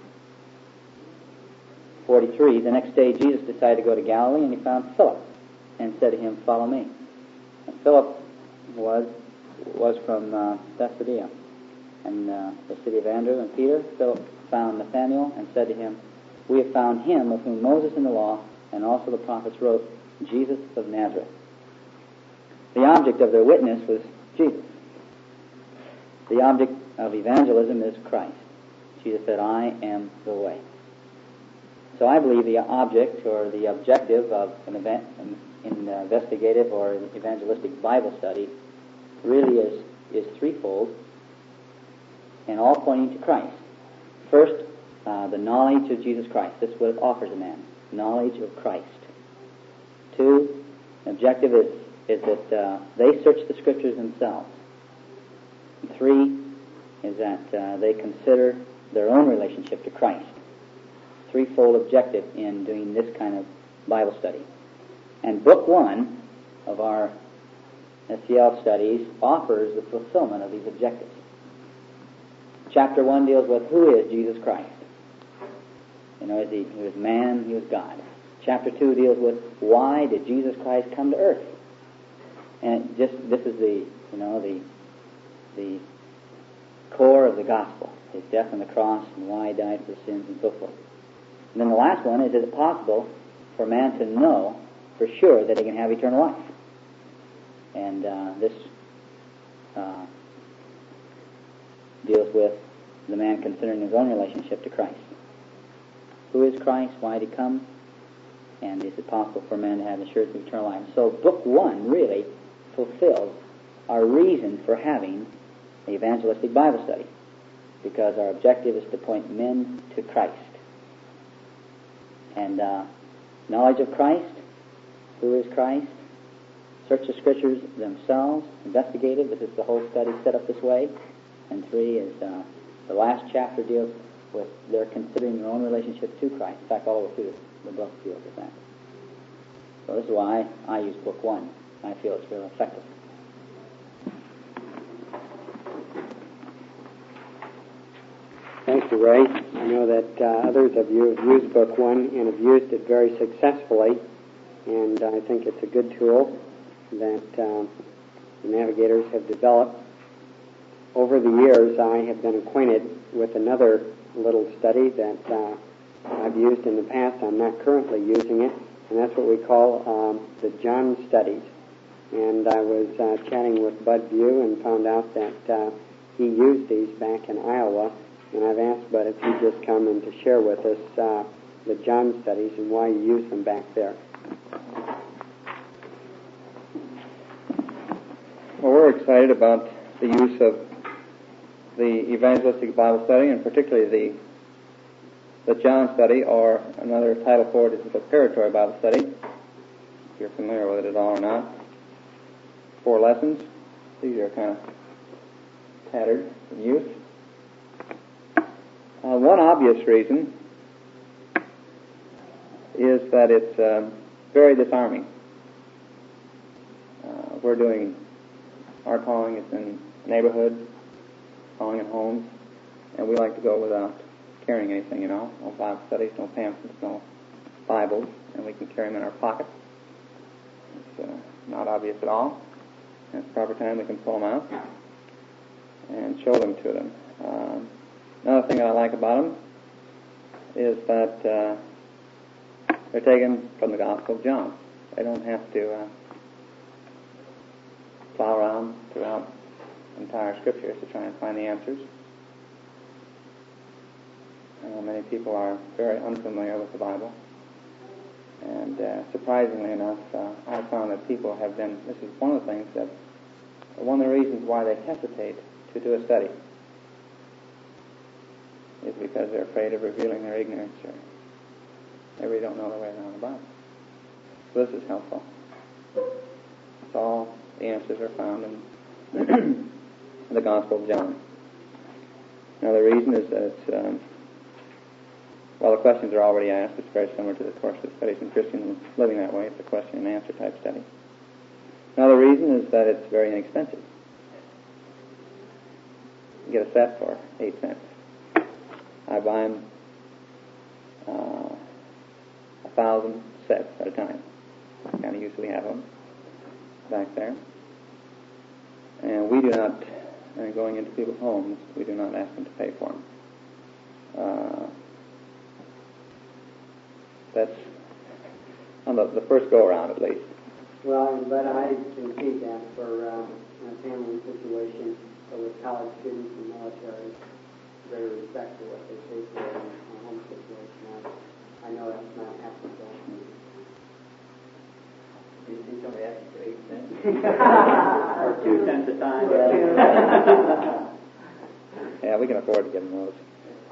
forty-three, the next day Jesus decided to go to Galilee, and he found Philip and said to him, "Follow me." And Philip was was from uh, Bethsaida, and uh, the city of Andrew. And Peter, Philip found Nathanael and said to him, "We have found him of whom Moses in the law and also the prophets wrote, Jesus of Nazareth." The object of their witness was Jesus. The object of evangelism is Christ. Jesus said, "I am the way." So I believe the object or the objective of an event, an investigative or evangelistic Bible study really is, is threefold, and all pointing to Christ. First, uh, the knowledge of Jesus Christ. This is what it offers a man, knowledge of Christ. Two, the objective is, is that uh, they search the Scriptures themselves. And three is that uh, they consider their own relationship to Christ. Threefold objective in doing this kind of Bible study. And Book One of our S C L studies offers the fulfillment of these objectives. Chapter One deals with who is Jesus Christ. You know, is he, he was man, he was God. Chapter Two deals with why did Jesus Christ come to earth. And it just this is the you know the the core of the gospel: his death on the cross and why he died for sins and so forth. And then the last one is, is it possible for man to know for sure that he can have eternal life? And uh, this uh, deals with the man considering his own relationship to Christ. Who is Christ? Why did he come? And is it possible for man to have assurance of eternal life? So Book One really fulfills our reason for having the evangelistic Bible study, because our objective is to point men to Christ. And uh, knowledge of Christ, who is Christ, search the Scriptures themselves, investigate it. This is the whole study set up this way. And three is uh, the last chapter deals with their considering their own relationship to Christ. In fact, all the way through the book deals with that. So this is why I, I use book one. I feel it's real effective. Thank you, Ray. I know that uh, others of you have used book one and have used it very successfully, and I think it's a good tool that uh, the navigators have developed. Over the years, I have been acquainted with another little study that uh, I've used in the past. I'm not currently using it, and that's what we call um, the John Studies. And I was uh, chatting with Bud View and found out that uh, he used these back in Iowa, and I've asked Bud if he'd just come and to share with us uh, the John Studies and why you use them back there. Well, we're excited about the use of the evangelistic Bible study, and particularly the the John study, or another title for it is the preparatory Bible study, if you're familiar with it at all or not. Four lessons. These are kind of tattered from use. Uh, one obvious reason is that it's um, very disarming. Uh, we're doing, our calling is in neighborhoods, calling in homes, and we like to go without carrying anything, you know, no Bible studies, no pamphlets, no Bibles, and we can carry them in our pocket. It's uh, not obvious at all. At the proper time, we can pull them out and show them to them. Um, another thing that I like about them is that uh, they're taken from the Gospel of John. They don't have to uh, plow around throughout entire Scriptures to try and find the answers. Uh, many people are very unfamiliar with the Bible, and uh, surprisingly enough, uh, I found that people have been, this is one of the things that, one of the reasons why they hesitate to do a study is because they're afraid of revealing their ignorance, or they really don't know their way around the Bible. So this is helpful. It's all the answers are found in the Gospel of John. Another reason is that it's, um, well, the questions are already asked. It's very similar to the course of studies in Christian living that way. It's a question and answer type study. Another reason is that it's very inexpensive. You get a set for eight cents. I buy them uh, a thousand sets at a time. Kind of usually have them back there. And we do not, uh, going into people's homes, we do not ask them to pay for them. Uh, that's on the, the first go-around, at least. Well, but I can see that for uh, a family situation with college students and military, very respectful what they pay for in a home situation. I, I know that's not applicable. Do you see somebody asking for eight cents? Or two cents a time? Yeah, we can afford to give them those.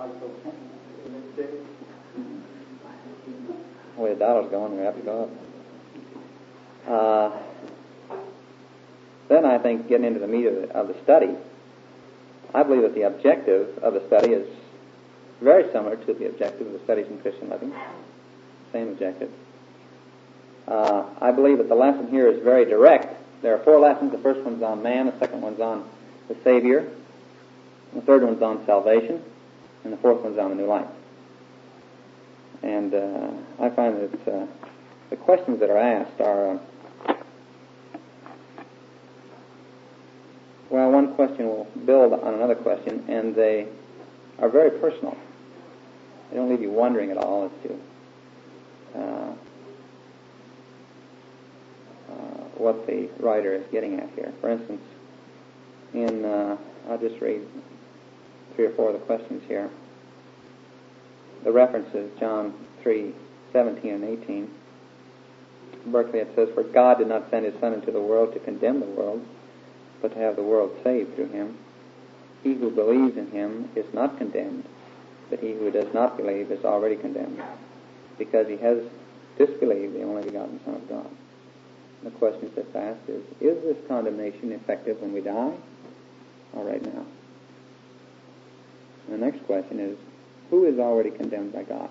The way the dollar's going, we have to go up. Uh, then I think getting into the meat of the, of the study, I believe that the objective of the study is very similar to the objective of the studies in Christian living. Same objective. Uh, I believe that the lesson here is very direct. There are four lessons. The first one's on man, the second one's on the Savior, the third one's on salvation, and the fourth one's on the new life. And uh, I find that uh, the questions that are asked are, uh, well, one question will build on another question, and they are very personal. They don't leave you wondering at all as to uh, uh, what the writer is getting at here. For instance, in, uh, I'll just read three or four of the questions here. The references, John three, seventeen and eighteen. Berkeley, it says, "For God did not send his Son into the world to condemn the world, but to have the world saved through him. He who believes in him is not condemned, but he who does not believe is already condemned, because he has disbelieved the only begotten Son of God. The question that's asked is, is this condemnation effective when we die or right now? And the next question is, who is already condemned by God?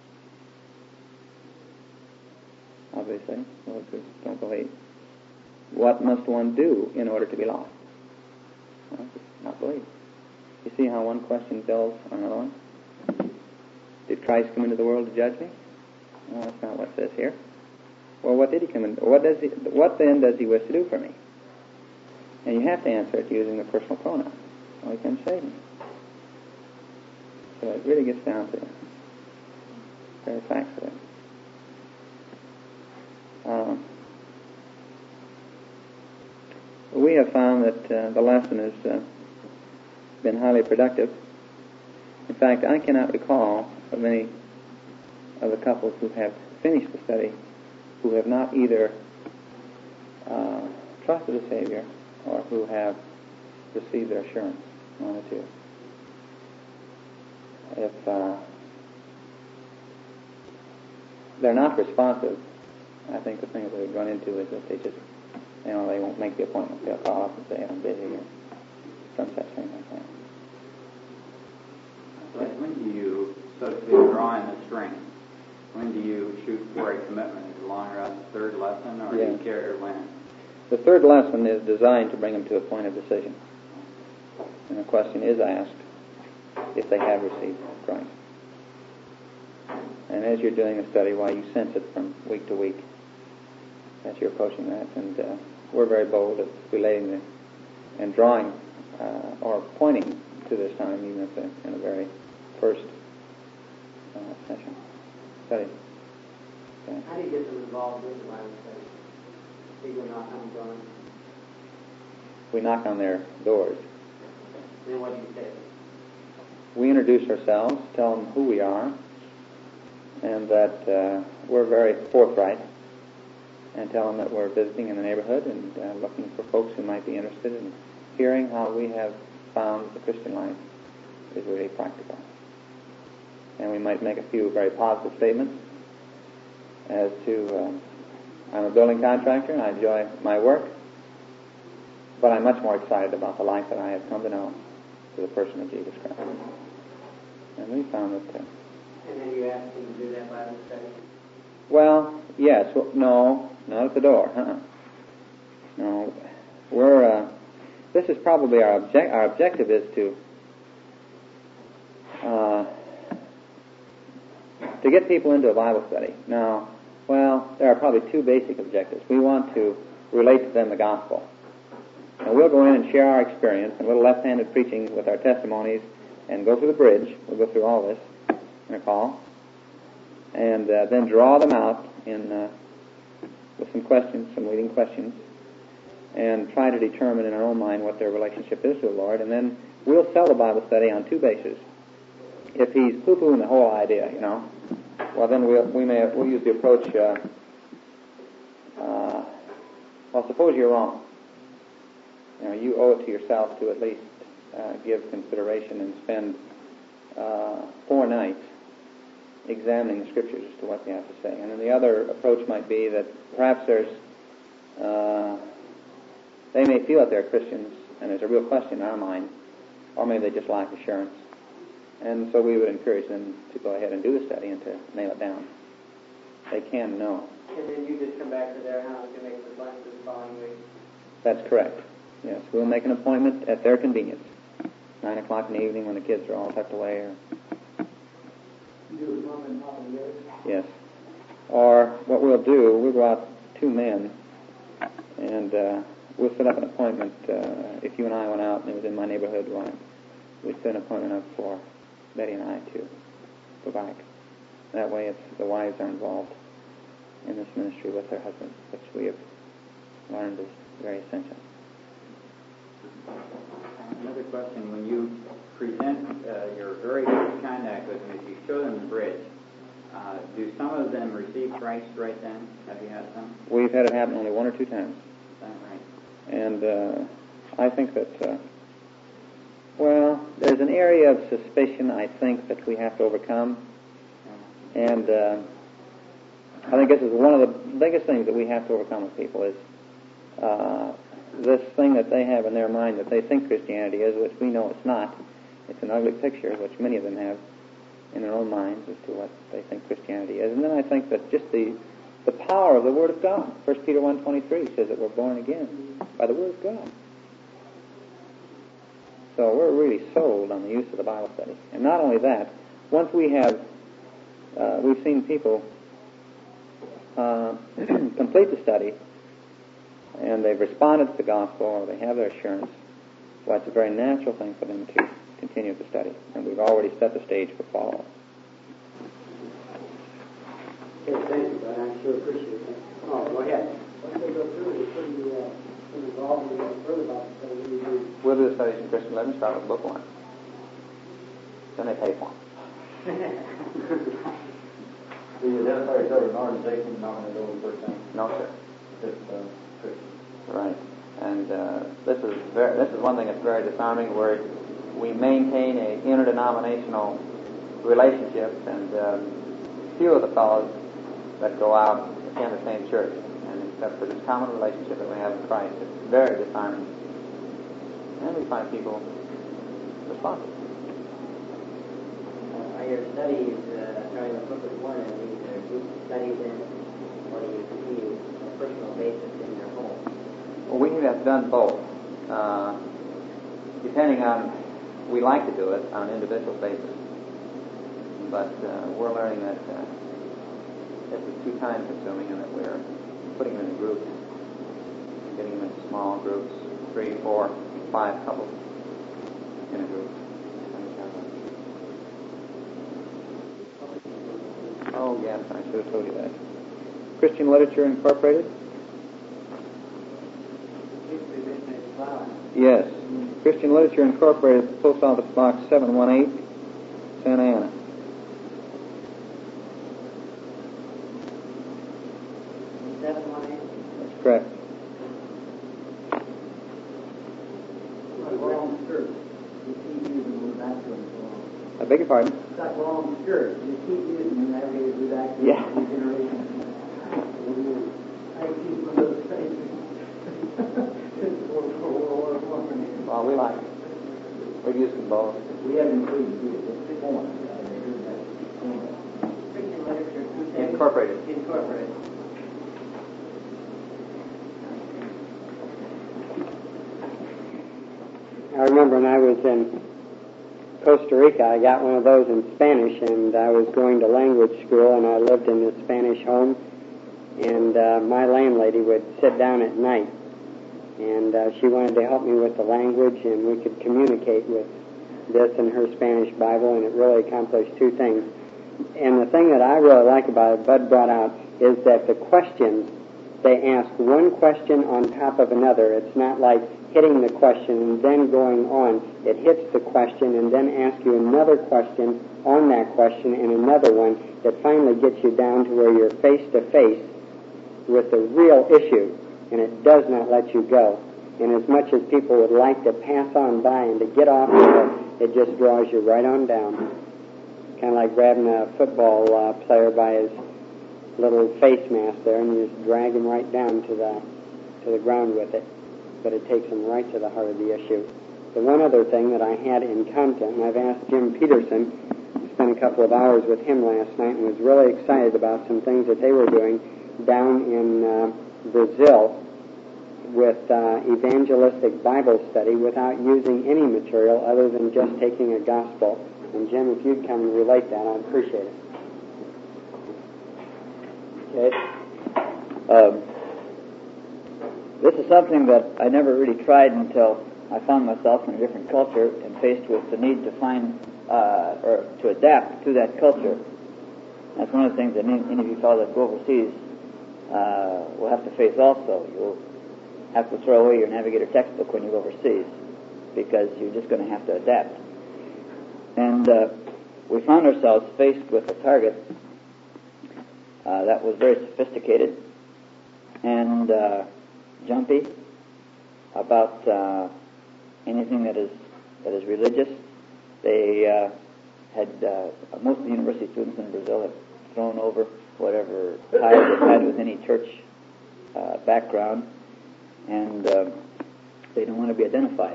Obviously, those who don't believe. What must one do in order to be lost? Well, just not believe. You see how one question builds on another one? Did Christ come into the world to judge me? Well, that's not what it says here. Well, what did he come in? What does he? What then does he wish to do for me? And you have to answer it using the personal pronoun. Well, he can save me. So it really gets down to the very facts of it. Um, we have found that uh, the lesson has uh, been highly productive. In fact, I cannot recall of many of the couples who have finished the study who have not either uh, trusted the Savior or who have received their assurance, one or two. If uh, they're not responsive, I think the thing that they've run into is that they just, you know, they won't make the appointment. They'll call up and say, I'm busy, or some such thing like that. But when do you, so to speak, draw in the string? When do you shoot for a commitment? Is it along around the third lesson, or Yeah. do you care when? The third lesson is designed to bring them to a point of decision. And the question is asked if they have received Christ. And as you're doing a study, why you sense it from week to week as you're approaching that. And uh, we're very bold at relating the, and drawing uh, or pointing to this time, even at the, in the very first uh, session. Study. Okay. How do you get them involved with the Bible study? People knock on the door. We knock on their doors. Then what do you say? We introduce ourselves, tell them who we are, and that uh, we're very forthright, and tell them that we're visiting in the neighborhood and uh, looking for folks who might be interested in hearing how we have found the Christian life is really practical. And we might make a few very positive statements as to, uh, I'm a building contractor and I enjoy my work, but I'm much more excited about the life that I have come to know through the person of Jesus Christ. And we found that... Uh, And then you ask them to do that Bible study? well, yes. Well, no, not at the door. Uh-uh. No. We're... Uh, this is probably our object. Our objective is to... Uh, to get people into a Bible study. Now, well, there are probably two basic objectives. We want to relate to them the gospel. Now, we'll go in and share our experience and a little left-handed preaching with our testimonies and go through the bridge. We'll go through all this in a call. And uh, then draw them out in uh, with some questions, some leading questions, and try to determine in our own mind what their relationship is to the Lord. And then we'll sell the Bible study on two bases. If he's poo-pooing the whole idea, you know, well, then we'll, we may we'll use the approach, uh, uh, well, suppose you're wrong. You know, you owe it to yourself to at least uh, give consideration and spend uh, four nights examining the Scriptures as to what they have to say. And then the other approach might be that perhaps there's, uh, they may feel that they're Christians, and there's a real question in our mind, or maybe they just lack assurance. And so we would encourage them to go ahead and do the study and to nail it down. They can know. And then you just come back to their house and make the lunch the following week? That's correct. Yes, we'll make an appointment at their convenience. Nine o'clock in the evening when the kids are all tucked away. Or... You do it mom and pop and yours? Yes. Or what we'll do, we'll go out two men, and uh, we'll set up an appointment. Uh, if you and I went out and it was in my neighborhood, right, we'd set an appointment up for Betty and I to go back. That way it's, the wives are involved in this ministry with their husbands, which we have learned is very essential. Another question, when you present uh, your very first contact with them, if you show them the bridge, uh, do some of them receive Christ right then? Have you had some? We've had it happen only one or two times. Is that right? And uh, I think that, uh, well, there's an area of suspicion, I think, that we have to overcome. And uh, I think this is one of the biggest things that we have to overcome with people is uh, this thing that they have in their mind that they think Christianity is, which we know it's not. It's an ugly picture, which many of them have in their own minds as to what they think Christianity is. And then I think that just the the power of the Word of God. First Peter one twenty-three says that we're born again by the Word of God. So we're really sold on the use of the Bible study. And not only that, once we have, uh, we've seen people uh, complete the study, and they've responded to the gospel, or they have their assurance, well, it's a very natural thing for them to continue the study. And we've already set the stage for follow-up. Okay, thank you, but I sure appreciate it. Oh, go ahead. Once they go through it, it's pretty, uh, pretty involved and go further about the study. Really do. We'll do the studies in Christian living, start with book one. Then they pay for them. Do you identify yourself as an organization, not going to go to the first time? No, sir. Just uh, Christian. Right. And uh, this is very, this is one thing that's very disarming, where we maintain a interdenominational relationship, and um, few of the fellows that go out attend the same church, and except for this common relationship that we have in Christ, it's very disarming. And we find people responsive. Are your studies, uh, starting with Book of One, and these are group studies in, or do you continue on a personal basis in your home? Well, we have done both. Uh, depending on, we like to do it on an individual basis, but uh, we're learning that uh, this is too time consuming, and that we're putting them in groups, getting them into small groups, three, four, five couples in a group. Oh, yes, I should have told you that. Christian Literature Incorporated? Yes. Christian Literature Incorporated, Post Office Box seven one eight, Santa Ana. seven one eight? That's correct. Long skirt. You keep using them back to them. I beg your pardon? It's like long skirt. You keep using them that way to back to Yeah. the generation. I keep one of those things. Well, we like it. We've used them both. We haven't included it. One. Christian Literature Crusade? Incorporated. Incorporated. I remember when I was in Costa Rica, I got one of those in Spanish, and I was going to language school, and I lived in a Spanish home, and uh, my landlady would sit down at night, and uh, she wanted to help me with the language, and we could communicate with this and her Spanish Bible, and it really accomplished two things. And the thing that I really like about it, Bud brought out, is that the questions, they ask one question on top of another. It's not like hitting the question and then going on. It hits the question and then asks you another question on that question and another one that finally gets you down to where you're face to face with the real issue, and it does not let you go. And as much as people would like to pass on by and to get off of it, it just draws you right on down. Kind of like grabbing a football uh, player by his little face mask there, and you just drag him right down to the to the ground with it. But it takes him right to the heart of the issue. The one other thing that I had in content, and I've asked Jim Peterson, spent a couple of hours with him last night, and was really excited about some things that they were doing down in uh, Brazil with uh, evangelistic Bible study without using any material other than just taking a gospel. And Jim, if you'd come and relate that, I'd appreciate it. Okay. Um, this is something that I never really tried until I found myself in a different culture and faced with the need to find uh, or to adapt to that culture. That's one of the things that any, any of you fellows that go overseas uh, will have to face also. You'll have to throw away your navigator textbook when you go overseas because you're just going to have to adapt. And uh, we found ourselves faced with a target uh, that was very sophisticated and uh, jumpy about uh, anything that is that is religious. They uh, had uh, most of the university students in Brazil had thrown over whatever ties they had with any church uh, background, and uh, they don't want to be identified.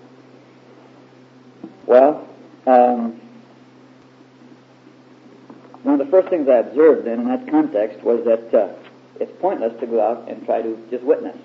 Well, um, one of the first things I observed then in that context was that uh, it's pointless to go out and try to just witness.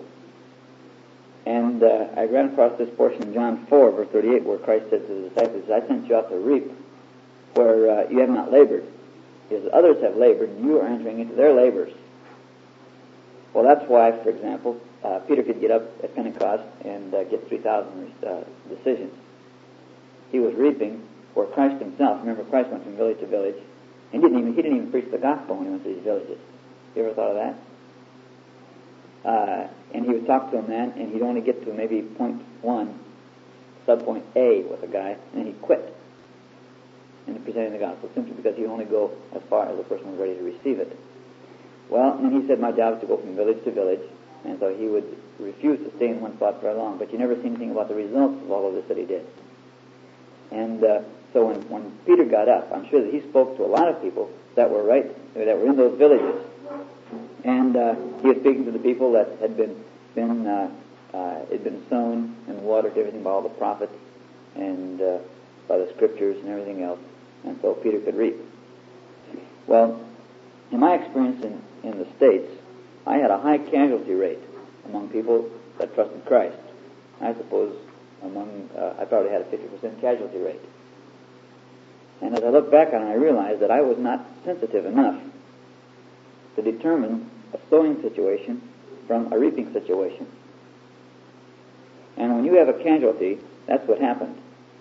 And uh, I ran across this portion in John four, verse thirty-eight, where Christ said to the disciples, I sent you out to reap where uh, you have not labored. He says, others have labored, and you are entering into their labors. Well, that's why, for example, uh, Peter could get up at Pentecost and uh, get three thousand uh, decisions. He was reaping where Christ himself, remember Christ went from village to village, and he didn't even, he didn't even preach the gospel when he went to these villages. You ever thought of that? Uh, and he would talk to a man, and he'd only get to maybe point one, sub-point A with a guy, and then he'd quit in presenting the gospel, simply because he'd only go as far as the person was ready to receive it. Well, and he said, my job is to go from village to village, and so he would refuse to stay in one spot very long, but you never see anything about the results of all of this that he did. And uh, so when, when Peter got up, I'm sure that he spoke to a lot of people that were right, that were in those villages. And uh, he was speaking to the people that had been, been uh, uh, had been sown and watered, everything by all the prophets and uh, by the scriptures and everything else. And so Peter could reap. Well, in my experience in, in the States, I had a high casualty rate among people that trusted Christ. I suppose among, uh, I probably had a fifty percent casualty rate. And as I look back on it, I realized that I was not sensitive enough to determine a sowing situation from a reaping situation. And when you have a casualty, that's what happened.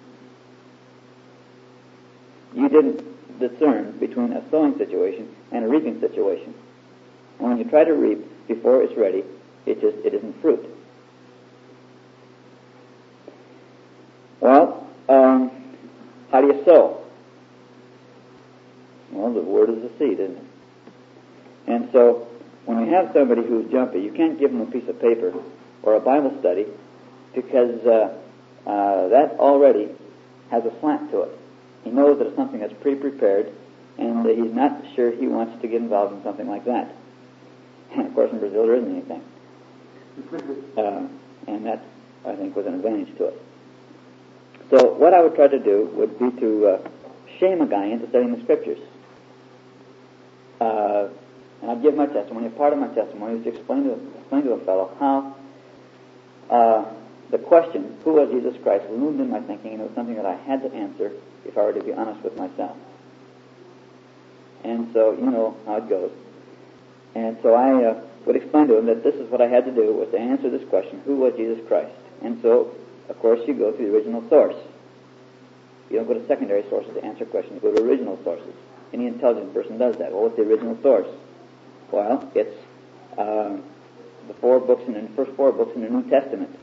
You didn't discern between a sowing situation and a reaping situation. And when you try to reap before it's ready, it just it isn't fruit. Well, um, how do you sow? Well, the word is the seed, isn't it? And so, when you have somebody who's jumpy, you can't give them a piece of paper or a Bible study because uh, uh, that already has a slant to it. He knows that it's something that's pre-prepared, and uh, he's not sure he wants to get involved in something like that. And of course, in Brazil, there isn't anything. Uh, and that, I think, was an advantage to it. So, what I would try to do would be to uh, shame a guy into studying the Scriptures. Uh, and I'd give my testimony. A part of my testimony is to explain to, explain to a fellow how uh, the question, who was Jesus Christ, was moved in my thinking, and it was something that I had to answer if I were to be honest with myself. And so, you know how it goes. And so I uh, would explain to him that this is what I had to do, was to answer this question, who was Jesus Christ? And so, of course, you go to the original source. You don't go to secondary sources to answer questions. You go to original sources. Any intelligent person does that. Well, what's the original source? Well, it's uh, the four books in the first four books in the New Testament.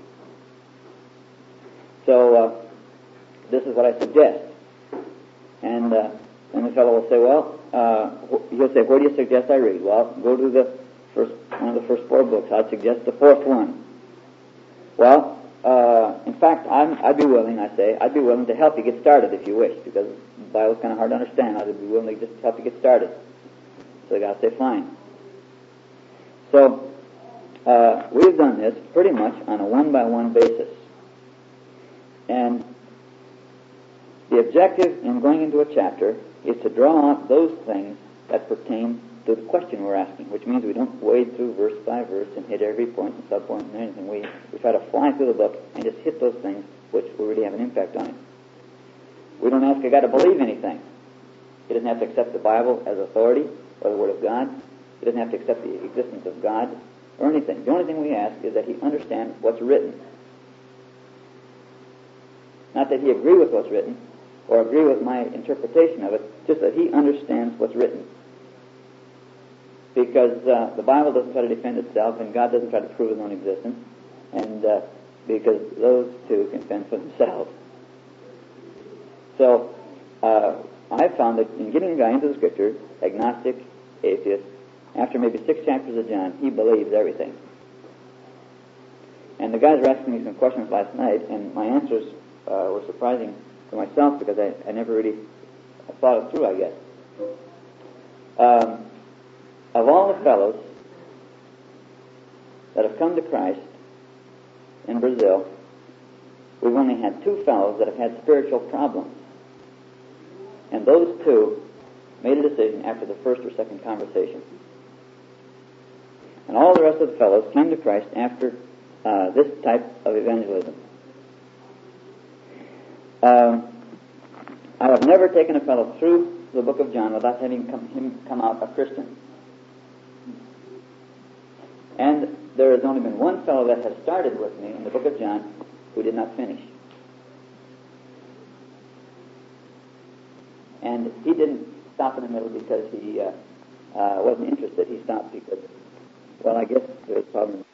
So uh, this is what I suggest. And uh, and the fellow will say, well, uh, he'll say, where do you suggest I read? Well, go to the first one of the first four books. I'd suggest the fourth one. Well, uh, in fact, I'm, I'd be willing, I say, I'd be willing to help you get started if you wish, because the Bible's kind of hard to understand. I'd be willing to just help you get started. So the guy will say, fine. So, uh, we've done this pretty much on a one-by-one basis. And the objective in going into a chapter is to draw out those things that pertain to the question we're asking, which means we don't wade through verse by verse and hit every point and subpoint and anything. We, we try to fly through the book and just hit those things which will really have an impact on it. We don't ask a guy to believe anything. He doesn't have to accept the Bible as authority or the Word of God. He doesn't have to accept the existence of God or anything. The only thing we ask is that he understand what's written. Not that he agree with what's written or agree with my interpretation of it, just that he understands what's written. Because uh, the Bible doesn't try to defend itself, and God doesn't try to prove his own existence, and uh, because those two can fend for themselves. So, uh, I found that in getting a guy into the Scripture, agnostic, atheist, after maybe six chapters of John, he believes everything. And the guys were asking me some questions last night, and my answers uh, were surprising to myself because I, I never really thought it through, I guess. Um, of all the fellows that have come to Christ in Brazil, we've only had two fellows that have had spiritual problems. And those two made a decision after the first or second conversation. And all the rest of the fellows came to Christ after uh, this type of evangelism. Uh, I have never taken a fellow through the book of John without having come, him come out a Christian. And there has only been one fellow that has started with me in the book of John who did not finish. And he didn't stop in the middle because he uh, uh, wasn't interested. He stopped because, well, I guess there was a problem.